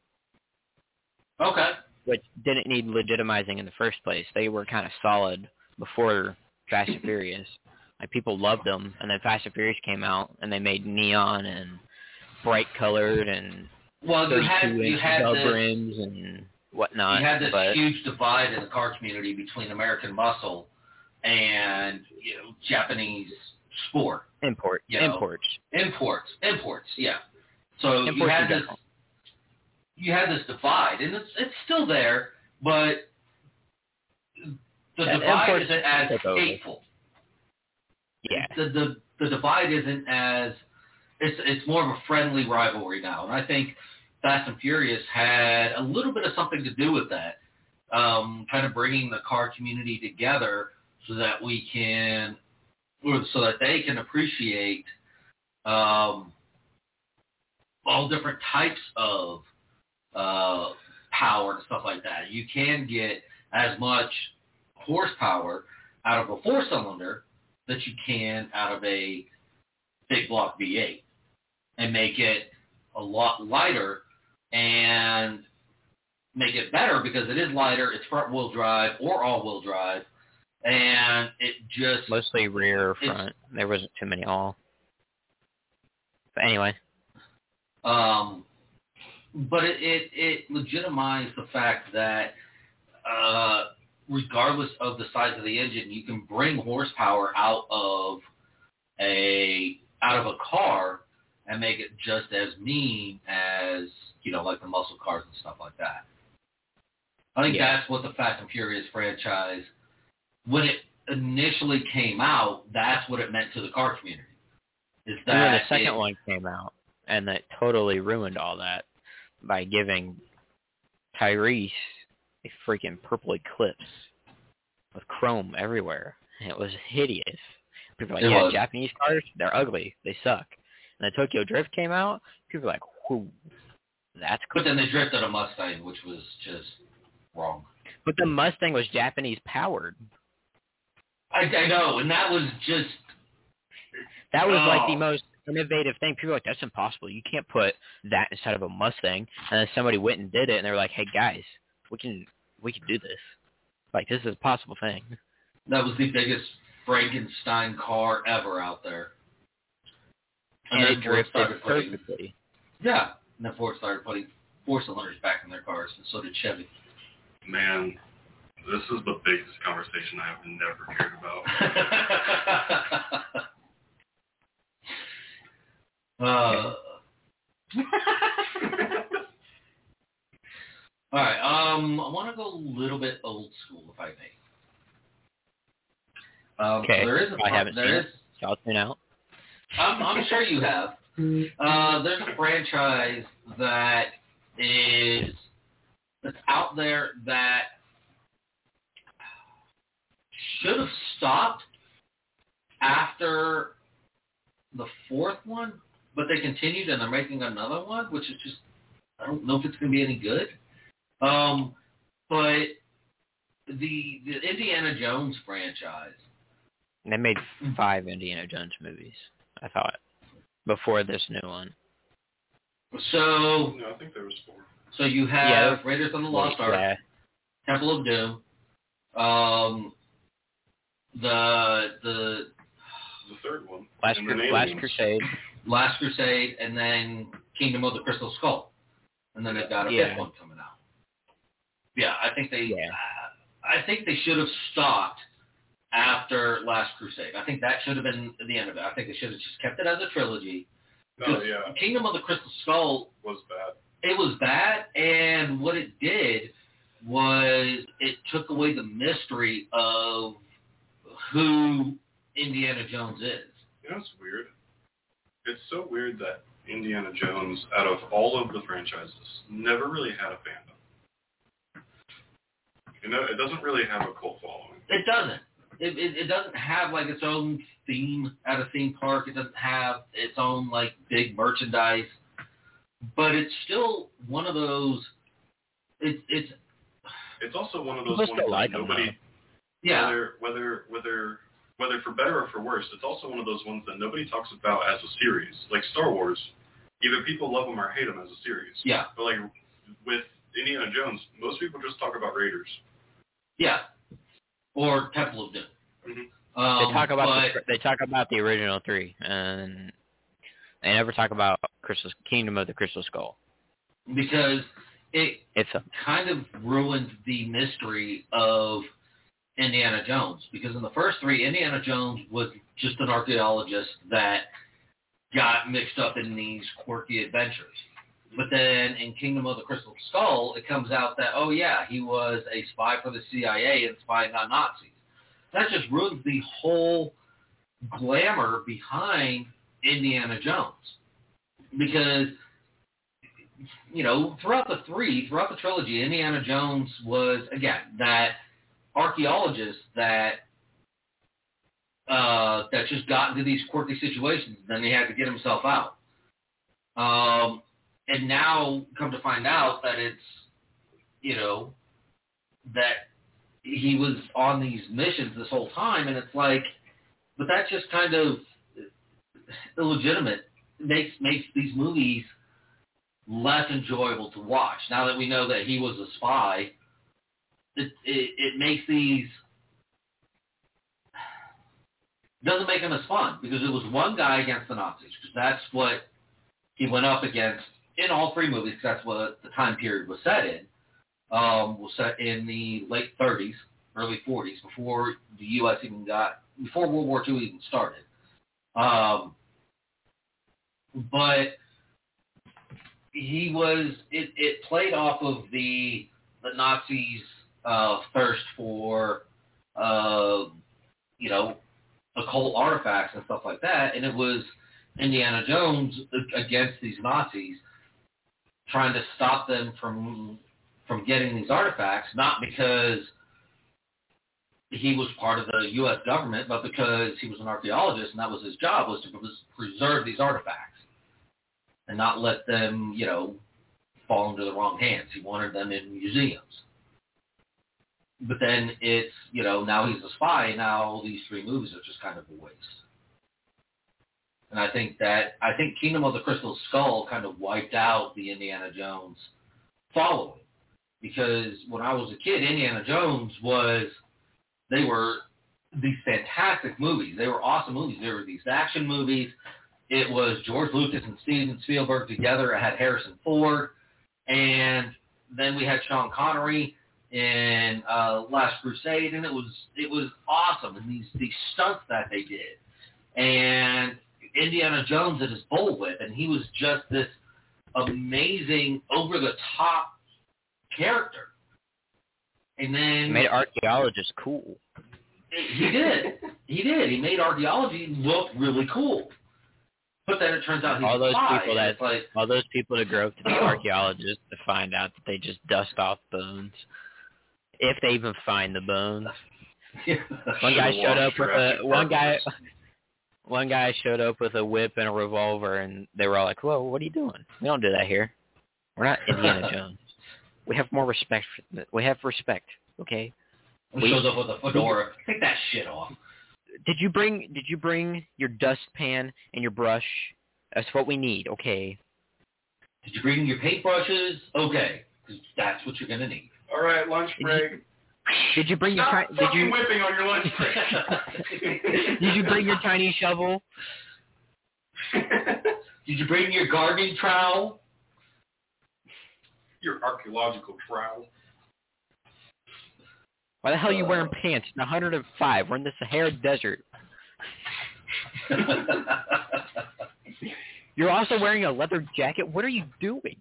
Okay. which didn't need legitimizing in the first place. They were kind of solid before Fast and Furious. Like, people loved them, and then Fast and Furious came out, and they made neon and bright colored and Well, you had thirty-two you inch had dub this rims and whatnot. you had this but huge divide in the car community between American muscle and you know Japanese sport. import, you know, imports. Imports, imports, yeah. So you Imports had in this, general. you had this divide, and it's it's still there, but the And divide imports isn't as took over. hateful. Yeah. The the the divide isn't as it's it's more of a friendly rivalry now, and I think Fast and Furious had a little bit of something to do with that, um, kind of bringing the car community together so that we can, or so that they can appreciate um, all different types of uh, power and stuff like that. You can get as much horsepower out of a four-cylinder that you can out of a big block V eight and make it a lot lighter and make it better because it is lighter, it's front-wheel drive or all-wheel drive, and it just... Mostly rear or it's- front. There wasn't too many all. But anyway. Um, but it, it, it legitimized the fact that uh, regardless of the size of the engine, you can bring horsepower out of a out of a car and make it just as mean as, you know, like the muscle cars and stuff like that. I think Yeah. that's what the Fast and Furious franchise, when it initially came out, that's what it meant to the car community. Is that And then the second it, one came out, and that totally ruined all that by giving Tyrese a freaking purple Eclipse with chrome everywhere. And it was hideous. People were like, It yeah, was. Japanese cars, they're ugly. They suck. And the Tokyo Drift came out, people were like, whoo, that's cool. But then they drifted a Mustang, which was just wrong. But the Mustang was Japanese powered. I, I know, and that was just... That was oh. like the most innovative thing. People were like, that's impossible. You can't put that inside of a Mustang. And then somebody went and did it, and they were like, hey, guys, we can we can do this. Like, this is a possible thing. That was the biggest Frankenstein car ever out there. And, and it drifted putting, perfectly. Yeah, and then Ford started putting four cylinders back in their cars, and so did Chevy. Man, this is the biggest conversation I have never cared about. uh, all right, um, I want to go a little bit old school, if I may. Um, okay, so there is a, I haven't there seen is, it. So I'll tune out. I'm, I'm sure you have. Uh, there's a franchise that is that's out there that should have stopped after the fourth one, but they continued and they're making another one, which is just, I don't know if it's going to be any good. Um, but the the Indiana Jones franchise. They made five Indiana Jones movies, I thought, before this new one. So, no, I think there was four. So you have yeah, Raiders of the Lost Ark, yeah. Temple of Doom, um, the the the third one, Last, Cru- Last Crusade, Last Crusade, and then Kingdom of the Crystal Skull, and then they've got a yeah. fifth one coming out. Yeah, I think they, yeah. uh, I think they should have stopped after Last Crusade. I think that should have been the end of it. I think they should have just kept it as a trilogy. Oh yeah. Kingdom of the Crystal Skull was bad. It was bad, and what it did was it took away the mystery of who Indiana Jones is. You know, it's weird. It's so weird that Indiana Jones, out of all of the franchises, never really had a fandom. You know, it doesn't really have a cult following. It doesn't. It, it, it doesn't have, like, its own theme at a theme park. It doesn't have its own, like, big merchandise. But it's still one of those. It's it's. It's also one of those People ones like that them, nobody. though. Yeah. Whether whether whether whether for better or for worse, it's also one of those ones that nobody talks about as a series. Like Star Wars, either people love them or hate them as a series. Yeah. But like with Indiana Jones, most people just talk about Raiders. Yeah. Or Temple of Doom. Mm-hmm. Um, they talk about but, the, they talk about the original three, and they never talk about Crystal Kingdom of the Crystal Skull. Because it it's a, kind of ruined the mystery of Indiana Jones. Because in the first three, Indiana Jones was just an archaeologist that got mixed up in these quirky adventures. But then in Kingdom of the Crystal Skull, it comes out that, oh yeah, he was a spy for the C I A and spying on Nazis. That just ruins the whole glamour behind Indiana Jones. Because, you know, throughout the three, throughout the trilogy, Indiana Jones was, again, that archaeologist that uh, that just got into these quirky situations, and then he had to get himself out. Um, and now, come to find out that it's, you know, that he was on these missions this whole time, and it's like, but that's just kind of illegitimate. It makes makes these movies less enjoyable to watch. Now that we know that he was a spy, it it, it makes these doesn't make them as fun, because it was one guy against the Nazis, because that's what he went up against in all three movies, because that's what the time period was set in. Um, was set in the late thirties, early forties, before the U S even got, before World War Two even started. Um, but he was, it, it played off of the the Nazis' uh, thirst for, uh, you know, occult artifacts and stuff like that, and it was Indiana Jones against these Nazis, trying to stop them from from getting these artifacts, not because he was part of the U S government, but because he was an archaeologist, and that was his job, was to preserve these artifacts and not let them, you know, fall into the wrong hands. He wanted them in museums. but then it's, you know, now he's a spy, and now these three movies are just kind of a waste. And I think that, I think Kingdom of the Crystal Skull kind of wiped out the Indiana Jones following. Because when I was a kid, Indiana Jones was, they were these fantastic movies. They were awesome movies. They were these action movies. It was George Lucas and Steven Spielberg together. It had Harrison Ford. And then we had Sean Connery in uh, Last Crusade, and it was it was awesome. And these, these stunts that they did. And Indiana Jones at his bullwhip, and he was just this amazing, over-the-top character. And then... He made archaeologists cool. He did. He did. He made archaeology look really cool. But then it turns out he's all those spy, people that like, all those people that grow up to be archaeologists to find out that they just dust off bones, if they even find the bones. One guy showed up with a one guy. One guy showed up with a whip and a revolver, and they were all like, "Whoa, what are you doing? We don't do that here. We're not Indiana Jones. We have more respect. For, we have respect, okay?" He shows up with a fedora. Take that shit off. Did you bring Did you bring your dustpan and your brush? That's what we need, okay? Did you bring your paintbrushes? Okay, because that's what you're gonna need. All right, lunch break. Did you, did you bring Stop your ti- fucking Did you whipping on your lunch break. Did you bring your tiny shovel? Did you bring your gardening trowel? Your archaeological trowel. Why the hell are you wearing pants? It's one hundred five. We're in the Sahara Desert. You're also wearing a leather jacket. What are you doing?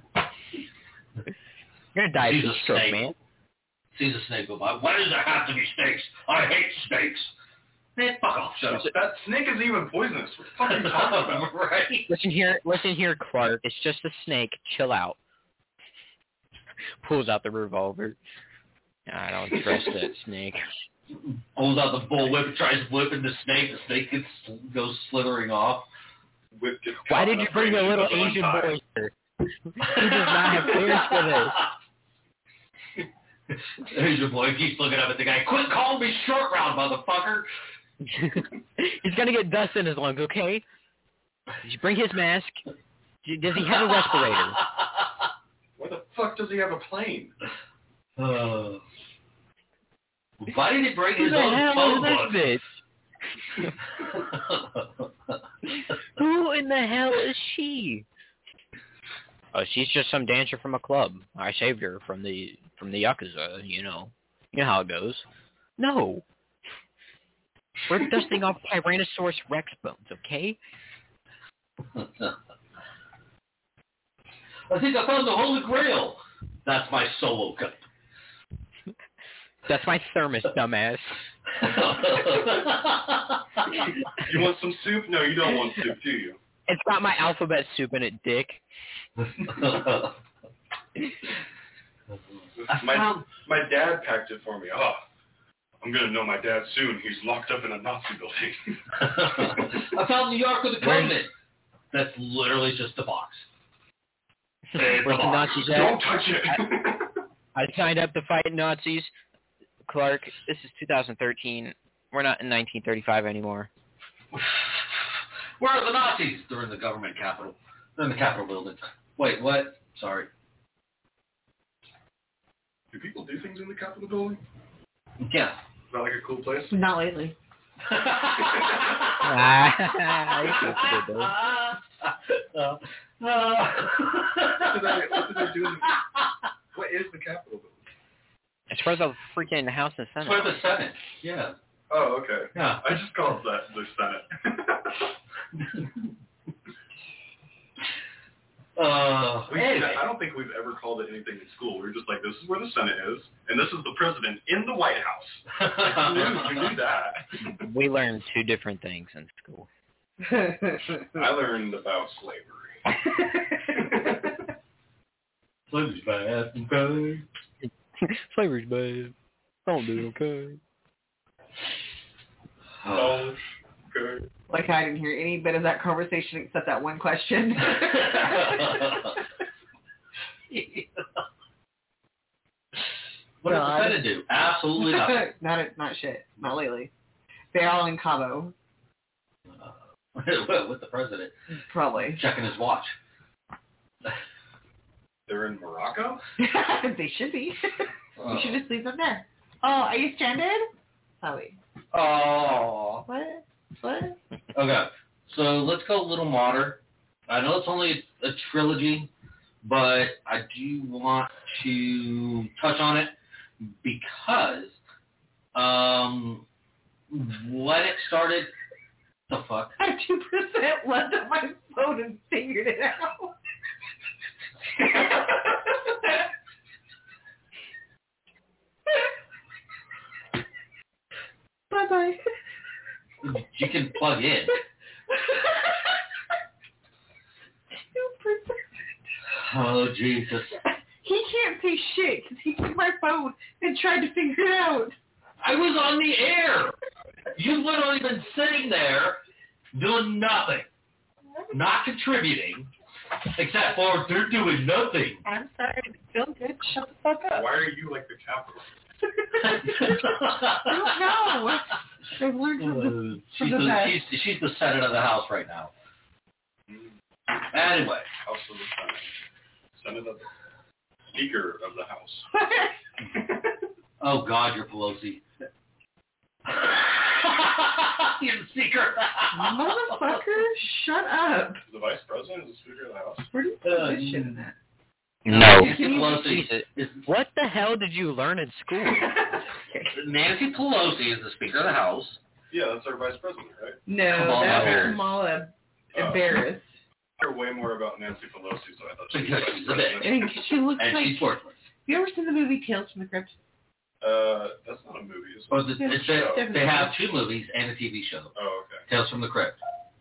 You're gonna die She's of a a stroke, snake. man. Sees a snake go by. Why does there have to be snakes? I hate snakes. Man, fuck off. Shut up. That snake is even poisonous. What the fuck are you talking about? Right? Listen here, listen here, Clark. It's just a snake. Chill out. Pulls out the revolver. I don't trust that snake. Pulls out the bullwhip, tries whipping the snake. The snake gets, goes slithering off. Whip gets Why caught did in you a bring the frame, little she doesn't Asian untie. boy here? He does not have ears for this. Asian boy keeps looking up at the guy. Quit calling me short round, motherfucker. He's gonna get dust in his lungs, okay? Did you bring his mask? Does he have a respirator? Why the fuck does he have a plane? Uh, why did he bring Who his the own hell phone is book? this bitch? Who in the hell is she? Oh, she's just some dancer from a club. I saved her from the from the Yakuza, you know. You know how it goes. No. We're dusting off Tyrannosaurus Rex bones, okay? I think I found the Holy Grail. That's my solo cup. That's my thermos, dumbass. You want some soup? No, you don't want soup, do you? It's got my alphabet soup in it, dick. my my dad packed it for me. Oh, I'm gonna know my dad soon. He's locked up in a Nazi building. I found the Ark of the Covenant. That's literally just a box. It's Where's a the box. Nazis at? Don't touch it. I signed up to fight Nazis. Clark, this is two thousand thirteen. We're not in nineteen thirty-five anymore. Where are the Nazis? They're in the government capitol. They're in the Capitol building. Wait, what? Sorry. Do people do things in the Capitol building? Yeah. Is that like a cool place? Not lately. Ah, you can do uh, What did I, what did I do? In the, what is the Capitol building? It's for the freaking House and It's Senate. for the Senate. Yeah. Oh, okay. Yeah. I just called that the Senate. Uh, We, anyway. I don't think we've ever called it anything in school. We were just like, this is where the Senate is, and this is the president in the White House. Like, you, knew, you knew that. We learned two different things in school. I learned about slavery. Slavery's bad, okay? Slavery's bad. Don't do it, okay? Oh, okay. Like I didn't hear any bit of that conversation except that one question. What does God. the Senate do? Absolutely nothing. not a, not shit. Not lately. They're all in Cabo. Uh, with the president Probably. checking his watch. They're in Morocco? They should be. Oh. You should just leave them there. Oh, are you stranded? Oh, wait. Oh. What? What? Okay, so let's go a little modern. I know it's only a, a trilogy, but I do want to touch on it because um, when it started, the fuck? I had two percent left on my phone and figured it out. Bye-bye. You can plug in. two percent. Oh, Jesus. He can't say shit because he took my phone and tried to figure it out. I was on the air. You've literally been sitting there doing nothing, not contributing, except for they're doing nothing. I'm sorry. Feel good. Shut the fuck up. Why are you like the capital? I don't know. I've learned from the, she's, from the the, best. she's, she's the Senate of the House right now. Anyway. House of the Senate. Senate of the Speaker of the House. Oh, God, you're Pelosi. You're the Speaker of the House. Motherfucker, shut up. The Vice President is the Speaker of the House? Where do you put this shit in that? No. Nancy Pelosi Jesus. is, What the hell did you learn in school? Nancy Pelosi is the Speaker of the House. Yeah, that's our Vice President, right? No, Kamala that's Harris. Kamala Oh. Harris. I heard way more about Nancy Pelosi, so I thought she was Because Vice she's a bitch. President. And she looks And like... she's worthless. Have you ever seen the movie Tales from the Crypt? Uh, that's not a movie, is it? Oh, the, Yeah, it's a, definitely. they have two movies and a T V show. Oh, okay. Tales from the Crypt.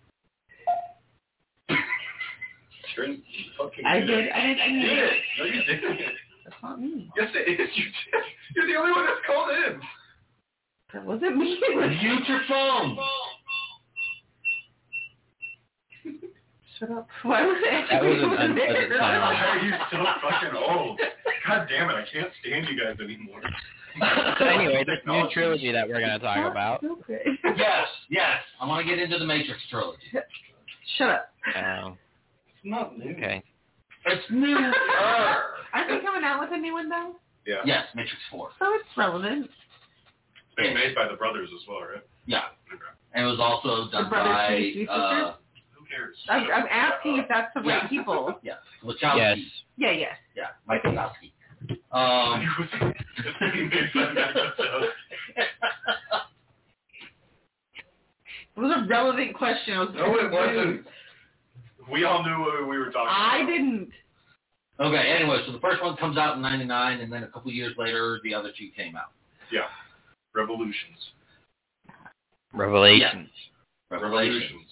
Sure, you fucking I did did. it. I did. I You did. did it. No, you didn't. That's not me. Yes, it is. You did. You're the only one that's called in. That wasn't me. It was... Mute your phone. Shut up. Why was it? That was an Why unpleasant there? sound. Why are you so fucking old? God damn it, I can't stand you guys anymore. Anyway, this new trilogy that we're going to talk about. Stupid. Yes, yes. I want to get into the Matrix trilogy. Shut up. Oh, It's not new. okay. It's new. Aren't they coming out with a new one though? Yeah. Yes, Matrix four. So it's relevant. It's being made by the brothers as well, right? Yeah. Okay. And it was also done The brothers by, Three Sisters? uh, Who cares? I'm, I'm asking if that's the right Yeah. people. yeah, Wachowski. Yes. Yeah, yeah. Yeah, Mike Wachowski. Um, It's being made by the episode. It was a relevant question. I was No, it wasn't. We all knew what we were talking I about. didn't. okay, anyway, so the first one comes out in ninety-nine, and then a couple years later, the other two came out. Yeah. Revolutions. Revelations. Revelations.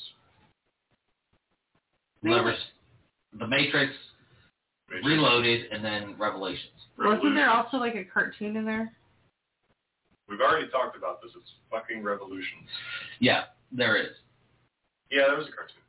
Levers, The Matrix, Matrix. Reloaded, and then Revelations. Wasn't there also like a cartoon in there? We've already talked about this. It's fucking Revolutions. Yeah, there is. Yeah, there was a cartoon.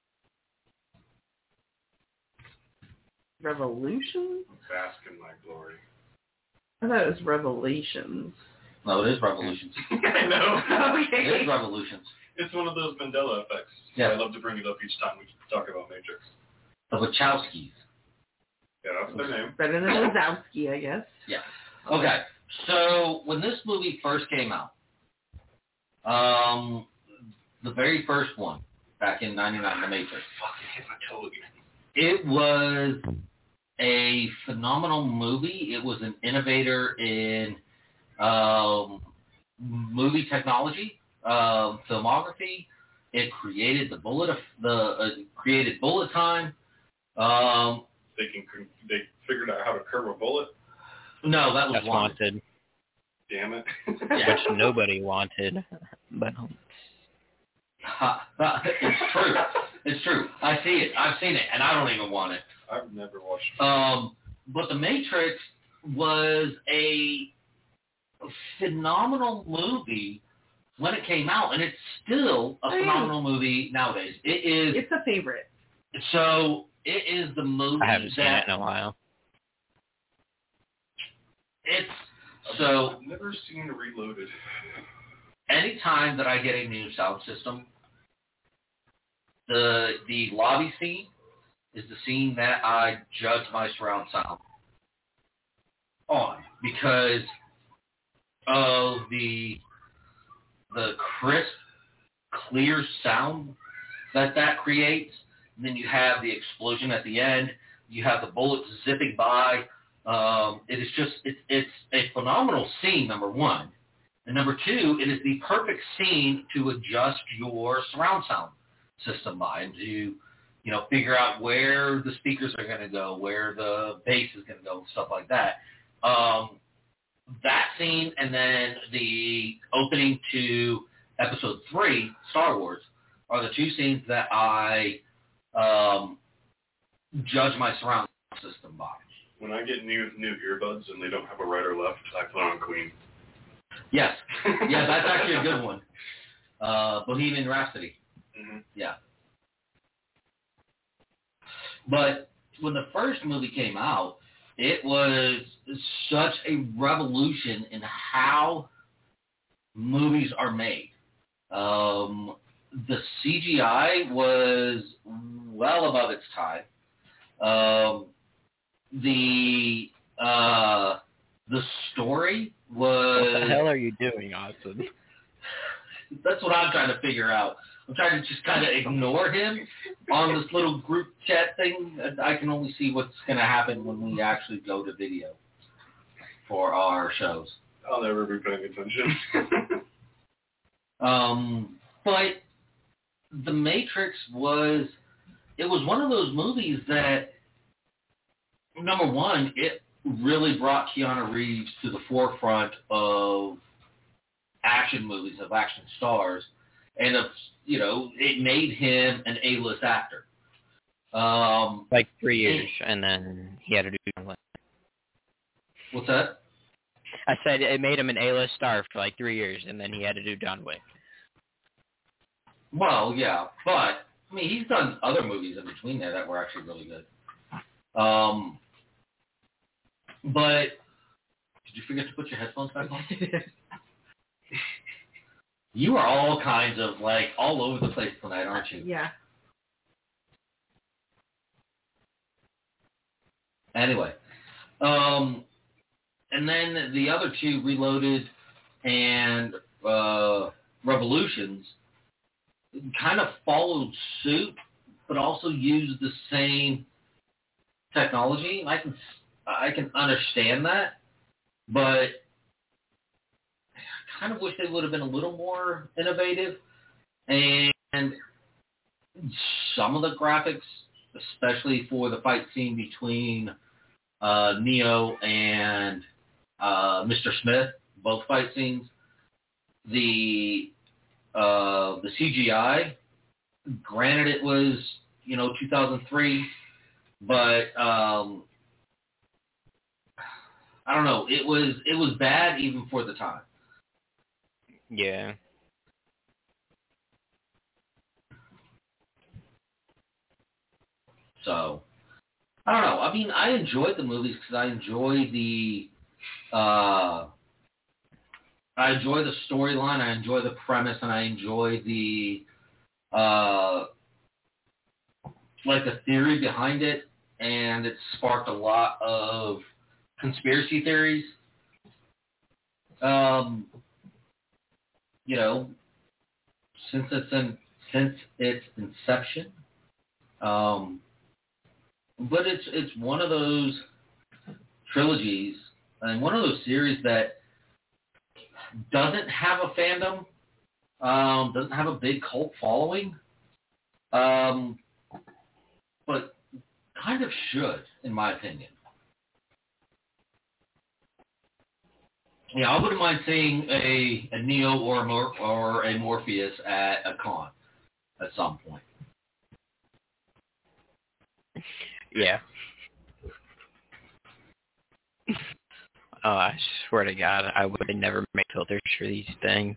Revolution? Bask in my glory. I thought it was Revelations. No, it is Revolutions. I know. It is Okay. Revolutions. It's one of those Mandela effects. Yeah. I love to bring it up each time we talk about Matrix. The Wachowskis. Yeah, that's their name. Better than Wazowski, I guess. Yeah. Okay. So when this movie first came out, um, the very first one back in ninety-nine, The Matrix, Fucking hit my toe again. it was a phenomenal movie. It was an innovator in um, movie technology, um, filmography. It created the bullet of the uh, created bullet time. Um, They can they figured out how to curve a bullet. no, that was That's Wanted. wanted, Damn it. Yeah. which nobody wanted. But Ha, ha, it's true. It's true. I see it. I've seen it, and I don't even want it. I've never watched. Um, but The Matrix was a phenomenal movie when it came out, and it's still a Oh, yeah. phenomenal movie nowadays. It is It's a favorite. so. It is the movie I haven't seen that it in a while. it's So I've never seen Reloaded. anytime that I get a new sound system, the the lobby scene is the scene that I judge my surround sound on because of the the crisp, clear sound that that creates. And then you have the explosion at the end. You have the bullets zipping by. Um, it is just, it, it's a phenomenal scene, number one. And number two, it is the perfect scene to adjust your surround sound system by and to, you know, figure out where the speakers are going to go, where the bass is going to go, stuff like that. Um, that scene and then the opening to episode three, Star Wars, are the two scenes that I um, judge my surround system by. When I get new new earbuds and they don't have a right or left, I put on Queen. Yes. Yeah, that's actually a good one. Uh, Bohemian Rhapsody. Mm-hmm. Yeah. But when the first movie came out, it was such a revolution in how movies are made. Um, the C G I was well above its time. Um, the uh, the story was... What the hell are you doing, Austin? That's what I'm trying to figure out. I'm trying to just kind of ignore him on this little group chat thing. I can only see what's going to happen when we actually go to video for our shows. I'll never be paying attention. um, but The Matrix was, it was one of those movies that, number one, it really brought Keanu Reeves to the forefront of action movies, of action stars, and of, you know, it made him an A-list actor. Um, like three years, and then he had to do John Wick. What's that? I said it made him an A-list star for like three years, and then he had to do John Wick. Well, yeah, but, I mean, he's done other movies in between there that were actually really good. Um, but, did you forget to put your headphones back on? You are all kinds of, like, all over the place tonight, aren't you? Yeah. Anyway. Um, and then the other two, Reloaded and uh, Revolutions, kind of followed suit, but also used the same technology. I can, I can understand that, but I kind of wish they would have been a little more innovative. And some of the graphics, especially for the fight scene between uh, Neo and uh, Mister Smith, both fight scenes, the uh, the C G I, granted it was, you know, two thousand three, but um, I don't know, it was it was bad even for the time. Yeah. So, I don't know. I mean, I enjoyed the movies because I enjoy the, uh, I enjoy the storyline, I enjoy the premise, and I enjoy the, uh, like the theory behind it, and it sparked a lot of conspiracy theories. Um, you know, since its in, since its inception, um, but it's it's one of those trilogies and one of those series that doesn't have a fandom, um, doesn't have a big cult following, um, but kind of should, in my opinion. Yeah, I wouldn't mind seeing a, a Neo or a, Mor- or a Morpheus at a con at some point. Yeah. Oh, I swear to God, I would never make filters for these things.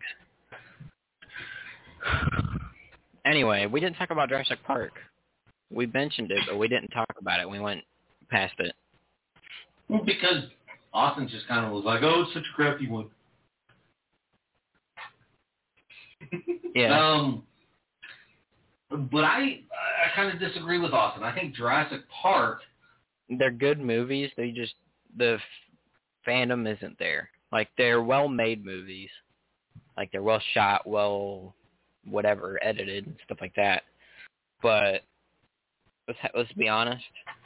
Anyway, we didn't talk about Jurassic Park. We mentioned it, but we didn't talk about it. We went past it. Well, because Austin just kind of was like, oh, it's such a crappy one. Yeah. Um, but I I kind of disagree with Austin. I think Jurassic Park. They're good movies. They just the f- fandom isn't there. Like they're well-made movies. Like they're well shot, well, whatever, edited and stuff like that. But let's let's be honest.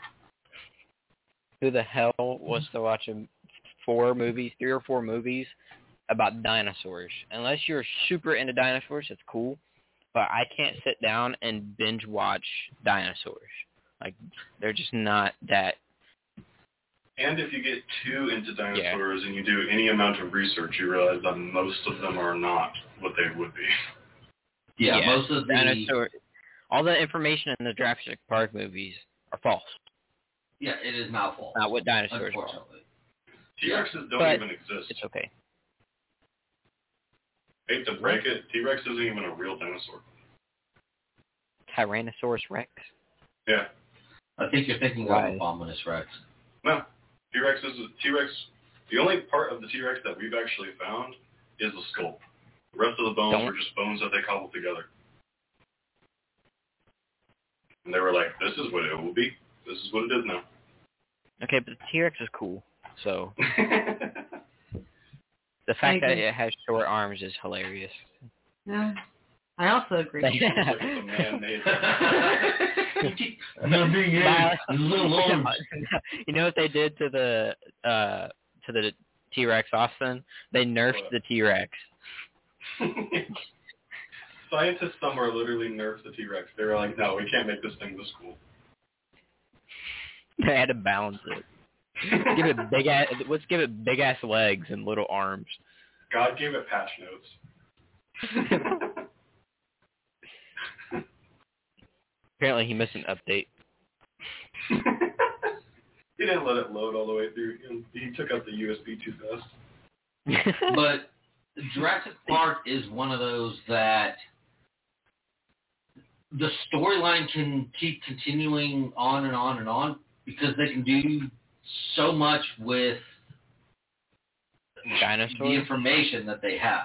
Who the hell wants to watch a four movies, three or four movies about dinosaurs? Unless you're super into dinosaurs, it's cool. But I can't sit down and binge watch dinosaurs. Like they're just not that. And if you get too into dinosaurs yeah. and you do any amount of research, you realize that most of them are not what they would be. Yeah, yeah most of the dinosaur, all the information in the Jurassic Park movies are false. Yeah, it is not false. Not what dinosaurs unfortunately. are. T-Rexes don't but even exist. It's okay. Hate to break it, T-Rex isn't even a real dinosaur. Tyrannosaurus Rex? Yeah. I think you're thinking Why? of Abominus Rex. No. T-Rex is T-Rex. The only part of the T-Rex that we've actually found is the skull. The rest of the bones Don't. were just bones that they cobbled together. And they were like, this is what it will be. This is what it is now. Okay, but the T-Rex is cool, so... The fact that it has short arms is hilarious. Yeah. I also agree. It's like it's a man-made. Not being a little arms. You know what they did to the uh, to the T-Rex, Austin? They nerfed What? the T-Rex. Scientists somewhere literally nerfed the T-Rex. They were like, no, we can't make this thing this cool. They had to balance it. Give it big ass. Let's give it big ass legs and little arms. God gave it patch notes. Apparently, he missed an update. He didn't let it load all the way through. He took out the U S B too fast. But Jurassic Park is one of those that the storyline can keep continuing on and on and on because they can do so much with Dinosaurs? the information that they have.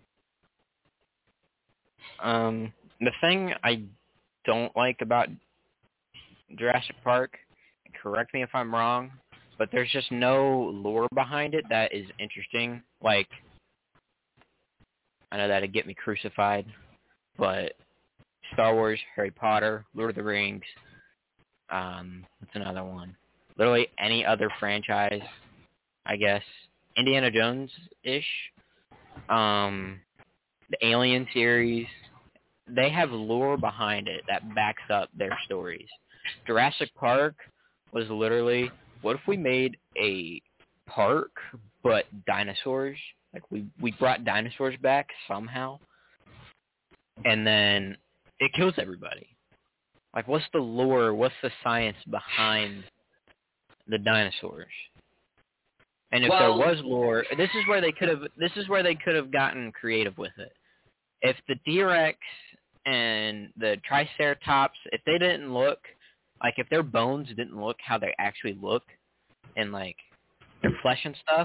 Um, the thing I don't like about Jurassic Park, correct me if I'm wrong, but there's just no lore behind it that is interesting. Like, I know that'd get me crucified, but Star Wars, Harry Potter, Lord of the Rings, um, what's another one? Literally any other franchise, I guess. Indiana Jones-ish. Um, the Alien series. They have lore behind it that backs up their stories. Jurassic Park was literally, what if we made a park, but dinosaurs? Like, we, we brought dinosaurs back somehow, and then it kills everybody. Like, what's the lore, what's the science behind the dinosaurs? And if Well, there was lore, this is where they could have, this is where they could have gotten creative with it. If the T-Rex and the Triceratops, if they didn't look, like if their bones didn't look how they actually look, and like their flesh and stuff,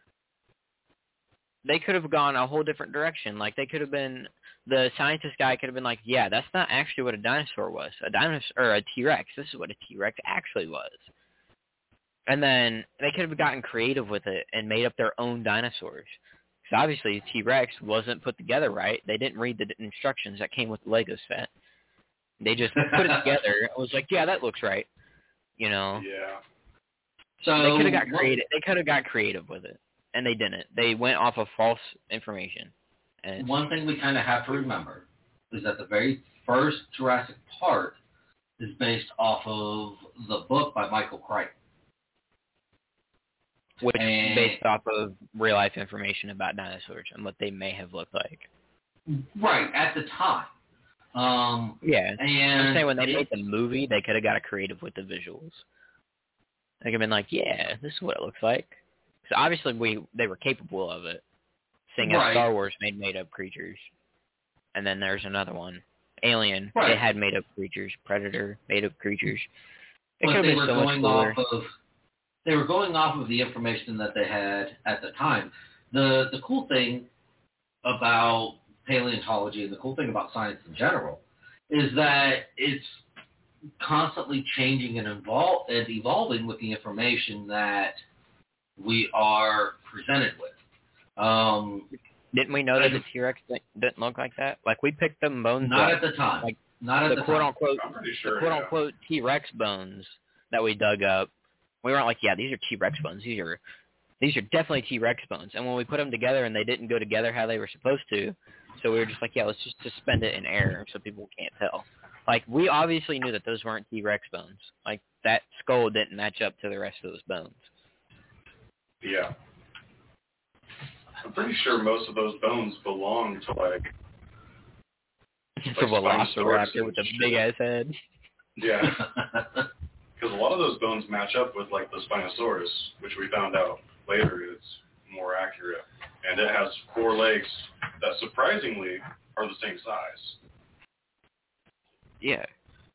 they could have gone a whole different direction. Like they could have been, the scientist guy could have been like, yeah, that's not actually what a dinosaur was. A dinosaur, or a T-Rex, this is what a T-Rex actually was. And then they could have gotten creative with it and made up their own dinosaurs. Because obviously T-Rex wasn't put together right. They didn't read the instructions that came with the Lego set. They just put it together and was like, yeah, that looks right. You know? Yeah. So they could have got creative. They could have got creative with it, and they didn't. They went off of false information. And one thing we kind of have to remember is that the very first Jurassic Park is based off of the book by Michael Crichton. Which and, is based off of real-life information about dinosaurs and what they may have looked like. Right, at the time. Um, yeah. And I'm saying when they it, made the movie, they could have got creative with the visuals. They could have been like, yeah, this is what it looks like. So obviously we they were capable of it, seeing right. as Star Wars made made-up creatures. And then there's another one. Alien, right. they had made-up creatures. Predator, made-up creatures. It but could have they been were so much going cooler. off of they were going off of the information that they had at the time. The the cool thing about paleontology and the cool thing about science in general is that it's constantly changing and, evol- and evolving with the information that we are presented with. Um, Didn't we know that the T-Rex didn't look like that? Like, we picked them bones not up, at the time. like not at the the quote time. unquote, I'm pretty sure. the quote yeah. unquote T-Rex bones that we dug up. We weren't like, yeah, these are T-Rex bones. These are these are definitely T-Rex bones. And when we put them together and they didn't go together how they were supposed to, so we were just like, yeah, let's just suspend it in air so people can't tell. Like, we obviously knew that those weren't T-Rex bones. Like, that skull didn't match up to the rest of those bones. Yeah. I'm pretty sure most of those bones belong to, like... It's a velociraptor with a big-ass head. Yeah. Because a lot of those bones match up with, like, the Spinosaurus, which we found out later is more accurate. And it has four legs that, surprisingly, are the same size. Yeah.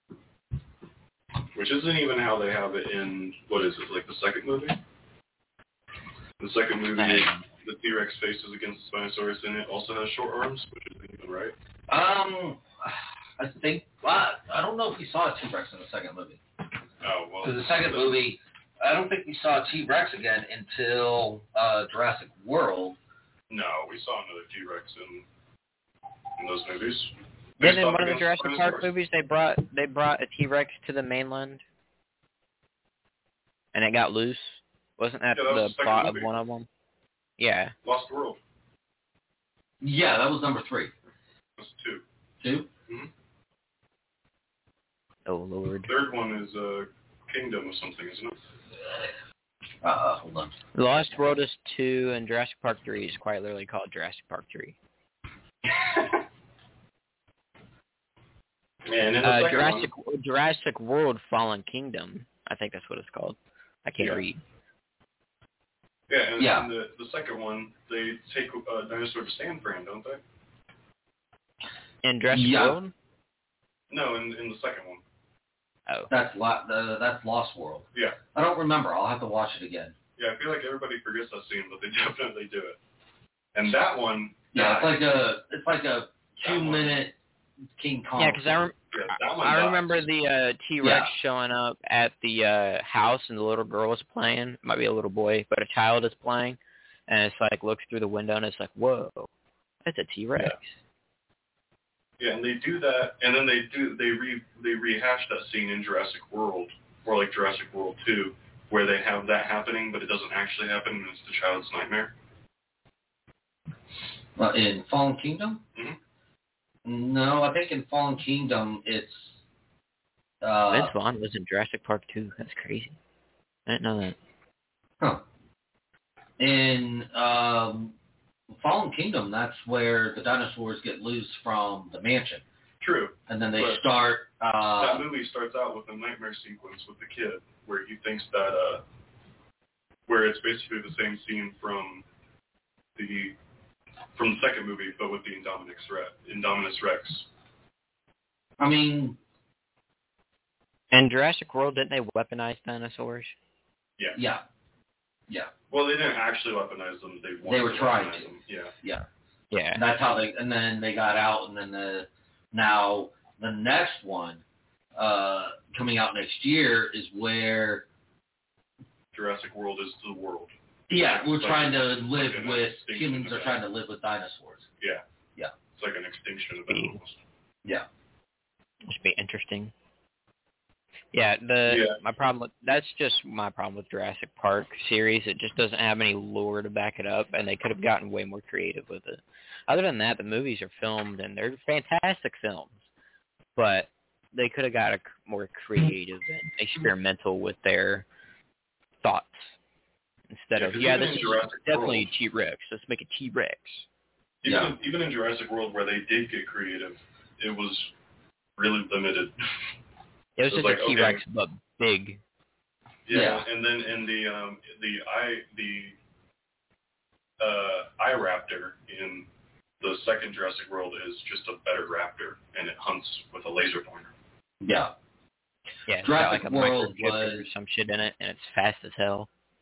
Which isn't even how they have it in, what is it, like the second movie? The second movie, the T-Rex faces against the Spinosaurus, and it also has short arms, which isn't even right. Um, I think, well, I don't know if we saw a T-Rex in the second movie. Oh, well. Because the second movie, I don't think we saw a T-Rex again until uh, Jurassic World. No, we saw another T-Rex in, in those movies. Then in one of the Jurassic Park movies, they brought they brought a T-Rex to the mainland, and it got loose. Wasn't that, yeah, that the was the plot movie. of one of them? Yeah. Lost World. Yeah, that was number three. That's two. Two? Mm-hmm. Oh, Lord. Third one is uh, Kingdom or something, isn't it? Uh, hold on. Lost World is two, and Jurassic Park three is quite literally called Jurassic Park three. And in the Uh, second Jurassic one, Jurassic World Fallen Kingdom. I think that's what it's called. I can't Yeah. read. yeah, and Yeah. in the, the second one, they take a dinosaur to San Fran, don't they? In Jurassic Yeah. World? No, in, in the second one. Oh. That's lo- the, that's Lost World. Yeah. I don't remember. I'll have to watch it again. Yeah, I feel like everybody forgets that scene, but they definitely do it. And that one... Yeah, it's died. like a it's like a That one- two-minute King Kong. Yeah, because I, rem- Yeah, that one I dies. remember the uh, T-Rex Yeah. showing up at the uh, house and the little girl was playing. It might be a little boy, but a child is playing. And it's like, looks through the window and it's like, whoa, that's a T-Rex. Yeah, and they do that, and then they do they re they rehash that scene in Jurassic World, or like Jurassic World two, where they have that happening, but it doesn't actually happen, and it's the child's nightmare. Uh, in Fallen Kingdom? Mm-hmm. No, I think in Fallen Kingdom it's... Uh, Vince Vaughn was in Jurassic Park two. That's crazy. I didn't know that. Huh. In um, Fallen Kingdom, that's where the dinosaurs get loose from the mansion. True. And then they But start... Uh, that movie starts out with a nightmare sequence with the kid, where he thinks that, uh, where it's basically the same scene from the from the second movie, but with the Indominus Rex. Indominus Rex. I mean... In Jurassic World, didn't they weaponize dinosaurs? Yeah. Yeah. Yeah. Well, they didn't actually weaponize them. They wanted They were to trying weaponize to. them. Yeah. Yeah. Yeah. And that's how they, and then they got out, and then the, now the next one, uh, coming out next year is where, Jurassic World is the world. yeah, we're Like- trying to live like an with, extinction humans are event. trying to live with dinosaurs. Yeah. Yeah. It's like an extinction event Be- almost. Yeah. Should be interesting. Yeah, the Yeah. my problem with that's just my problem with Jurassic Park series. It just doesn't have any lore to back it up, and they could have gotten way more creative with it. Other than that, the movies are filmed and they're fantastic films, but they could have got a c- more creative and experimental with their thoughts instead Yeah, of 'cause yeah, even this in is Jurassic definitely World- a T-Rex. Let's make a T-Rex. Even, Yeah. in, even in Jurassic World, where they did get creative, it was really limited. It was It was just like, a okay. T-Rex, but big. yeah, Yeah. and then in the um, the i the uh, iRaptor in the second Jurassic World is just a better raptor, and it hunts with a laser pointer. Yeah. Yeah, it's Jurassic got like a World microchip or was- some shit in it, and it's fast as hell.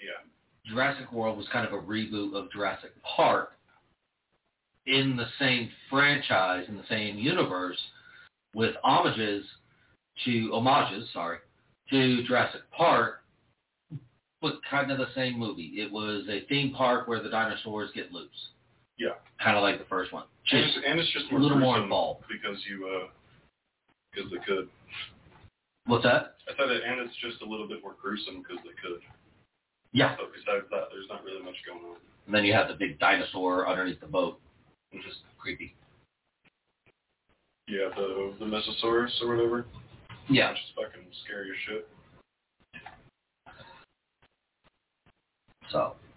Yeah. Jurassic World was kind of a reboot of Jurassic Park in the same franchise, in the same universe, with homages to, homages, sorry, to Jurassic Park, but kind of the same movie. It was a theme park where the dinosaurs get loose. Yeah. Kind of like the first one. And it's, and it's just more a little more gruesome involved. because you, uh, because they could. What's that? I said it, and it's just a little bit more gruesome because they could. Yeah. But besides that, there's not really much going on. And then you have the big dinosaur underneath the boat, which is creepy. Yeah, the the Mesosaurus or whatever. Yeah. Which is fucking scary as shit. So.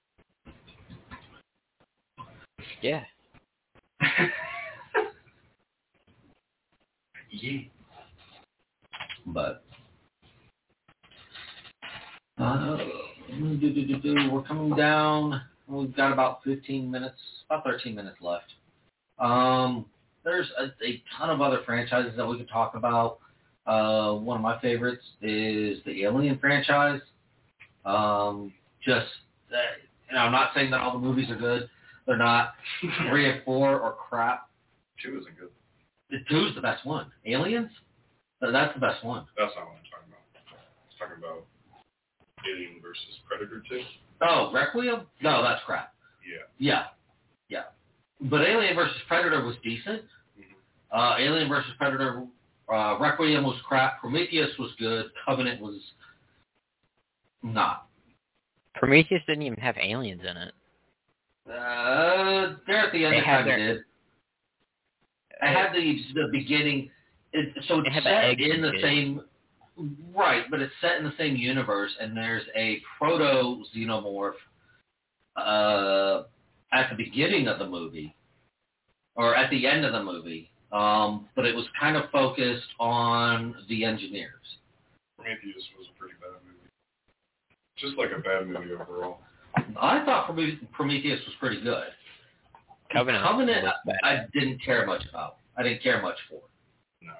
Yeah. Yeah. But uh, do, do, do, do. we're coming down. We've got about fifteen minutes, about thirteen minutes left. Um, there's a, a ton of other franchises that we could talk about. Uh, one of my favorites is the Alien franchise. Um, just, uh, you know, I'm not saying that all the movies are good. They're not. Three and four are crap. Two isn't good. The two's the best one. Aliens? That's the best one. That's not what I'm talking about. I'm talking about Alien versus Predator two. Oh, Requiem? No, that's crap. Yeah. Yeah. Yeah. But Alien versus Predator was decent. Mm-hmm. Uh, Alien versus Predator, uh, Requiem was crap. Prometheus was good. Covenant was not. Prometheus didn't even have aliens in it. Uh, there at the end, They they had kind of their- did. I had the the beginning, it, so it's They had the set eggs in and the shit. same, right? But it's set in the same universe, and there's a proto xenomorph uh, at the beginning of the movie, or at the end of the movie. Um, but it was kind of focused on the engineers. Prometheus was a pretty bad movie. Just like a bad movie overall. I thought Prometheus Prometheus was pretty good. Covenant. Covenant, was bad. I, I didn't care much about. I didn't care much for. No.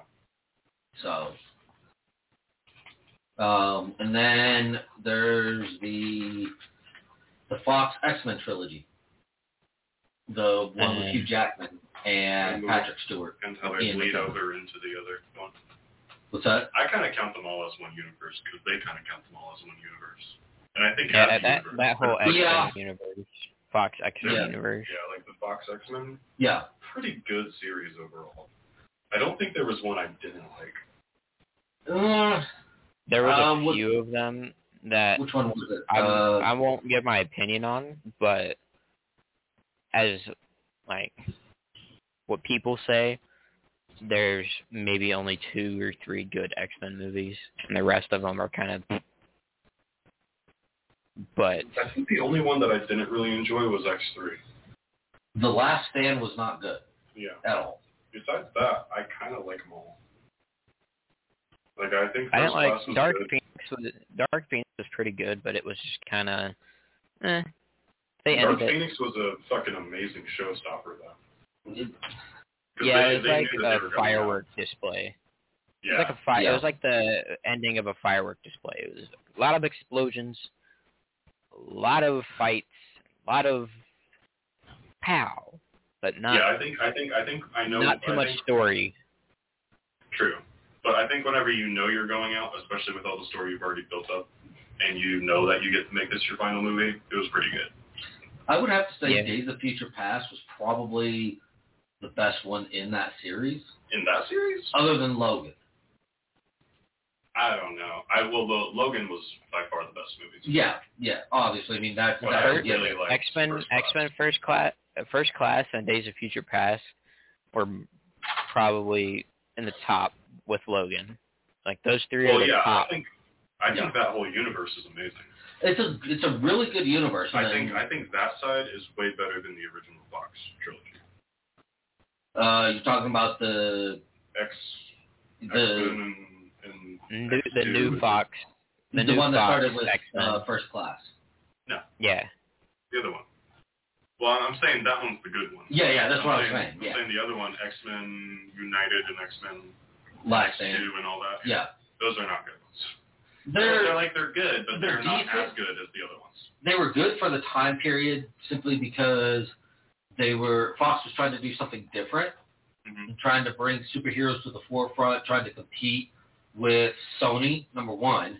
So, um, and then there's the the Fox X-Men trilogy, the one with Uh, Hugh Jackman and and Patrick Stewart. And how they Ian bleed McKellen. over into the other one. What's that? I kind of count them all as one universe because they kind of count them all as one universe. And I think Yeah, half that universe. that whole X-Men Yeah. universe, Fox X-Men Yeah. universe. Yeah, like the Fox X-Men. Yeah. Pretty good series overall. I don't think there was one I didn't like. Uh, There was Um, a what- few of them that which one was it? I'm, Uh, I won't give my opinion on, but as like what people say, there's maybe only two or three good X-Men movies, and the rest of them are kind of. But I think the only one that I didn't really enjoy was X three. The Last Stand was not good Yeah. at all. Besides that, I kind of like them all. Like, I think I didn't First like Class was Dark good. Phoenix. Was Dark Phoenix was pretty good, but it was just kind of. Eh. They Dark ended it. Phoenix was a fucking amazing showstopper, though. It- 'Cause Yeah, they- it was they like knew that they a were gonna firework display. It Yeah. was like a fi- Yeah. It was like the ending of a firework display. It was a lot of explosions, a lot of fights, a lot of pow, but not yeah, I think, I think, I think, I know. not too I much think, story. True. But I think whenever you know you're going out, especially with all the story you've already built up, and you know that you get to make this your final movie, it was pretty good. I would have to say Yeah. Days of Future Past was probably the best one in that series, In that series? other than Logan. I don't know. I well, the Logan was by far the best movie. Yeah, yeah, obviously. I mean, that's, But that's I a really given. liked X-Men, First Class. X-Men First Class, uh, First Class, and Days of Future Past were probably in the top with Logan. Like those three Well, are the yeah, top. I think I think Yeah. that whole universe is amazing. It's a it's a really good universe. I and think then, I think that side is way better than the original Fox trilogy. uh, you're talking about the X, the X-Men and, and New, X the two new is- Fox, the, the new one that Fox started with X-Men. uh, First Class. Yeah, The other one. Well, I'm saying that one's the good one. Yeah, yeah, that's I'm what I'm saying, saying. I'm Yeah, saying the other one, X-Men United and X-Men Last X Stand. two and all that. Yeah, Those are not good ones. They're, they're like they're good, but they're, they're not decent. as good as the other ones. They were good for the time period simply because they were Fox was trying to do something different, Mm-hmm. trying to bring superheroes to the forefront, trying to compete with Sony, number one,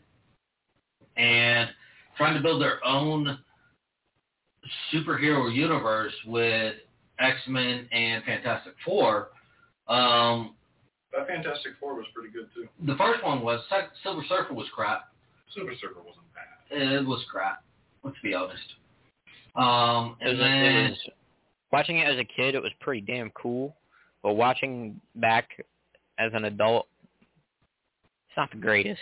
and trying to build their own superhero universe with X-Men and Fantastic Four. Um, that Fantastic Four was pretty good, too. The first one was, Silver Surfer was crap. Silver Surfer wasn't bad. It was crap, let's be honest. Um, and it was, then... It was, watching it as a kid, it was pretty damn cool. But watching back as an adult, it's not the greatest.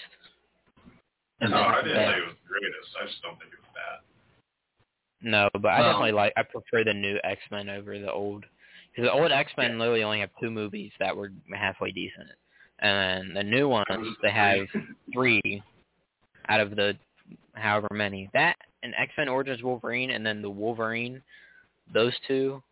No, I didn't say it was the greatest. I just don't think it was bad. No, but I Um, definitely like, I prefer the new X-Men over the old. Because the old X-Men Yeah. literally only have two movies that were halfway decent. And the new ones, they have three out of the however many. That and X-Men Origins Wolverine and then the Wolverine, those two.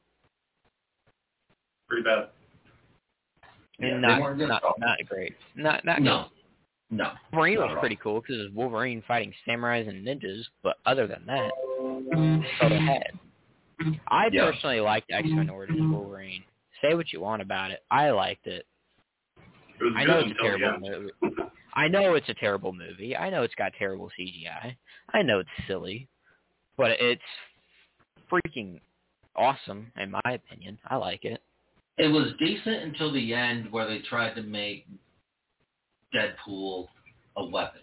Pretty bad. Yeah, they not, weren't good not, at all. not great. Not, not No. No. Wolverine Not was at all. pretty cool because it was Wolverine fighting samurais and ninjas, but other than that, that's all they had. I Yeah. personally liked X-Men Origins Wolverine. Say what you want about it. I liked it. It was I good know it's a until terrible the end. movie. I know it's a terrible movie. I know it's got terrible C G I. I know it's silly, but it's freaking awesome in my opinion. I like it. It was decent until the end where they tried to make Deadpool a weapon.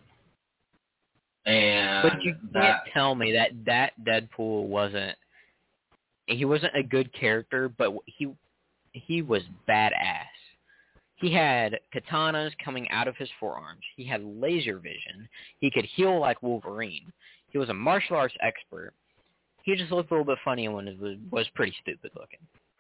And But you can't that, tell me that that Deadpool wasn't. He wasn't a good character, but he he was badass. He had katanas coming out of his forearms. He had laser vision. He could heal like Wolverine. He was a martial arts expert. He just looked a little bit funny when it was, was pretty stupid looking.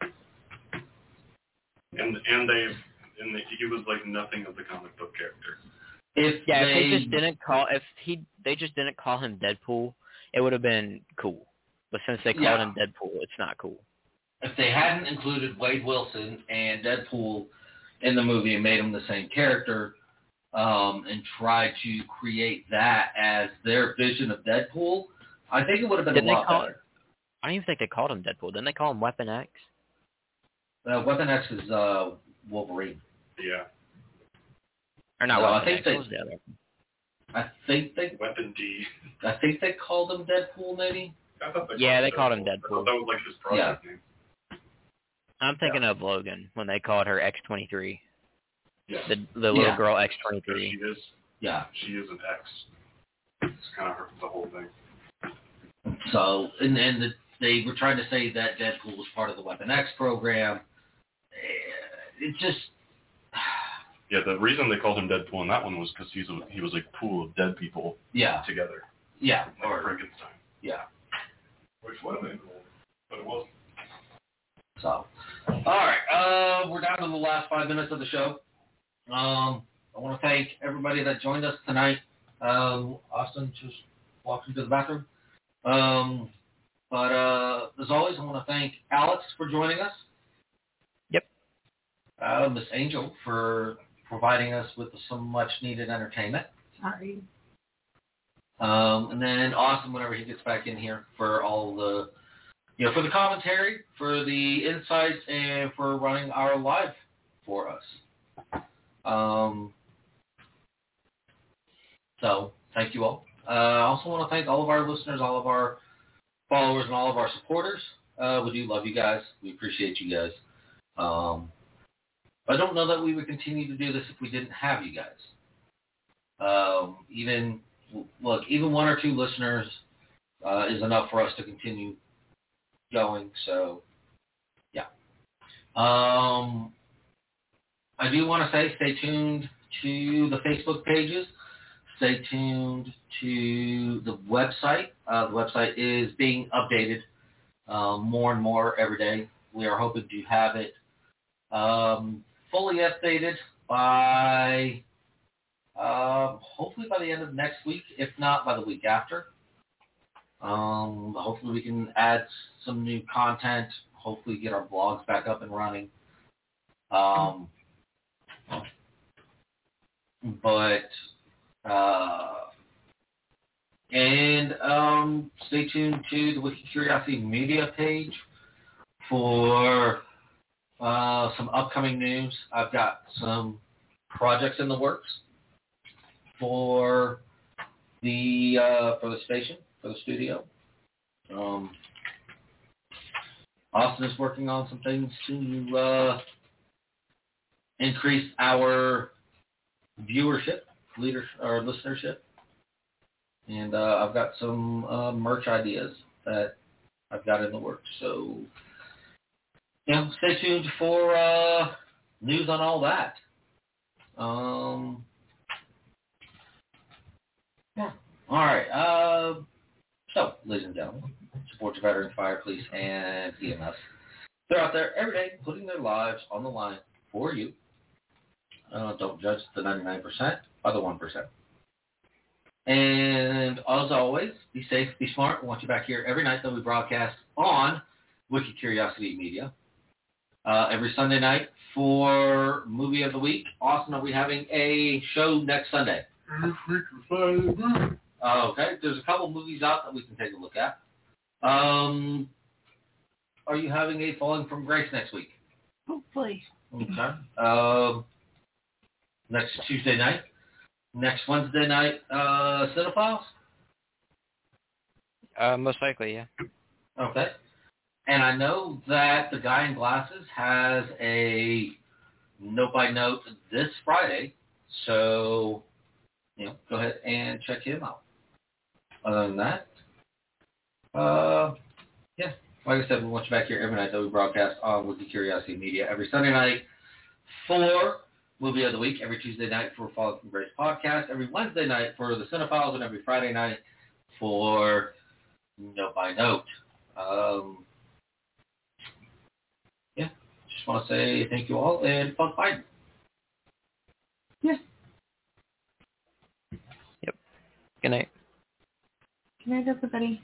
And and they and the, he was like nothing of the comic book character. if Yeah, they, if they just didn't call if he they just didn't call him Deadpool, it would have been cool. But since they called Yeah. him Deadpool, it's not cool. if they hadn't included Wade Wilson and Deadpool in the movie and made him the same character, um, and tried to create that as their vision of Deadpool, I think it would have been Didn't a they lot call better. I don't even think they called him Deadpool. Didn't they call him Weapon X? Uh, Weapon X is uh, Wolverine. Yeah. Or not No, I Weapon think X. they- What was the other? I think they, Weapon D. I think they called him Deadpool, maybe. I thought they Yeah, called they called him I Deadpool. thought that was like his project name. I'm thinking of Logan when they called her X twenty-three. Yeah. The the little Yeah. girl X Because twenty-three. she is Yeah. she is an X. It's kind of her, the whole thing. So, and and the, they were trying to say that Deadpool was part of the Weapon X program. Eh, It just, Yeah, the reason they called him Deadpool in that one was because he's a, he was a pool of dead people yeah, together, yeah, like or Frankenstein. yeah. Which would have been cool, but it wasn't. So, all right, uh, we're down to the last five minutes of the show. Um, I want to thank everybody that joined us tonight. Um, Austin just walked into the bathroom. Um, but uh, as always, I want to thank Alex for joining us. Yep. Uh, Miss Angel for providing us with some much-needed entertainment. Sorry. Um, and then Austin, whenever he gets back in here, for all the, you know, for the commentary, for the insights, and for running our live for us. Um, so, thank you all. Uh, I also want to thank all of our listeners, all of our followers, and all of our supporters. Uh, we do love you guys. We appreciate you guys. Um, I don't know that we would continue to do this if we didn't have you guys. Um, even, look, even one or two listeners uh, is enough for us to continue going. So, yeah. Um, I do want to say stay tuned to the Facebook pages. Stay tuned to the website. Uh, the website is being updated um, more and more every day. We are hoping to have it um, fully updated by uh, hopefully by the end of next week, if not by the week after. Um, hopefully we can add some new content. Hopefully get our blogs back up and running. Um, but uh, And um, stay tuned to the Wiki Curiosity Media page for uh, some upcoming news. I've got some projects in the works for the uh, for the station, for the studio. Um, Austin is working on some things to uh, increase our viewership, leader or listenership, and uh, I've got some uh, merch ideas that I've got in the works. So, you know, stay tuned for uh, news on all that. Um, yeah. All right. Uh, so, ladies and gentlemen, support your veterans, fire, police, and E M S. They're out there every day putting their lives on the line for you. Uh, don't judge the ninety-nine percent by the one percent. And as always, be safe, be smart. We want you back here every night that we broadcast on Wiki Curiosity Media. Uh, every Sunday night for Movie of the Week. Austin, are we having a show next Sunday? Uh, okay, there's a couple movies out that we can take a look at. Um, are you having a Falling from Grace next week? Hopefully. Okay. Um, next Tuesday night. Next Wednesday night, uh, Cinephiles? Uh, most likely, yeah. Okay. And I know that the guy in glasses has a note-by-note this Friday, so, you know, go ahead and check him out. Other than that, uh, yeah, like I said, we want you back here every night that we broadcast on Wiki Curiosity Media. Every Sunday night for Movie of the Week, every Tuesday night for Falling from Grace podcast, every Wednesday night for the Cinephiles, and every Friday night for Note by Note. Um, yeah, just want to say thank you all, and fuck Biden. Yeah. Yep. Good night. Good night, everybody.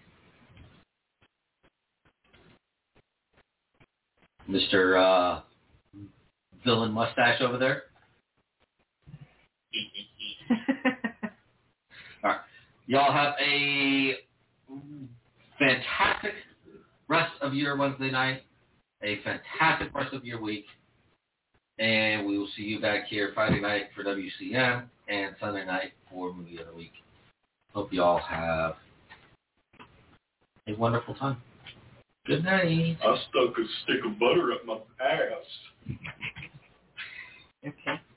Mister Uh, villain mustache over there. All right. Y'all have a fantastic rest of your Wednesday night, a fantastic rest of your week, and we will see you back here Friday night for W C M and Sunday night for Movie of the Week. Hope you all have a wonderful time. Good night. I stuck a stick of butter up my ass. Okay.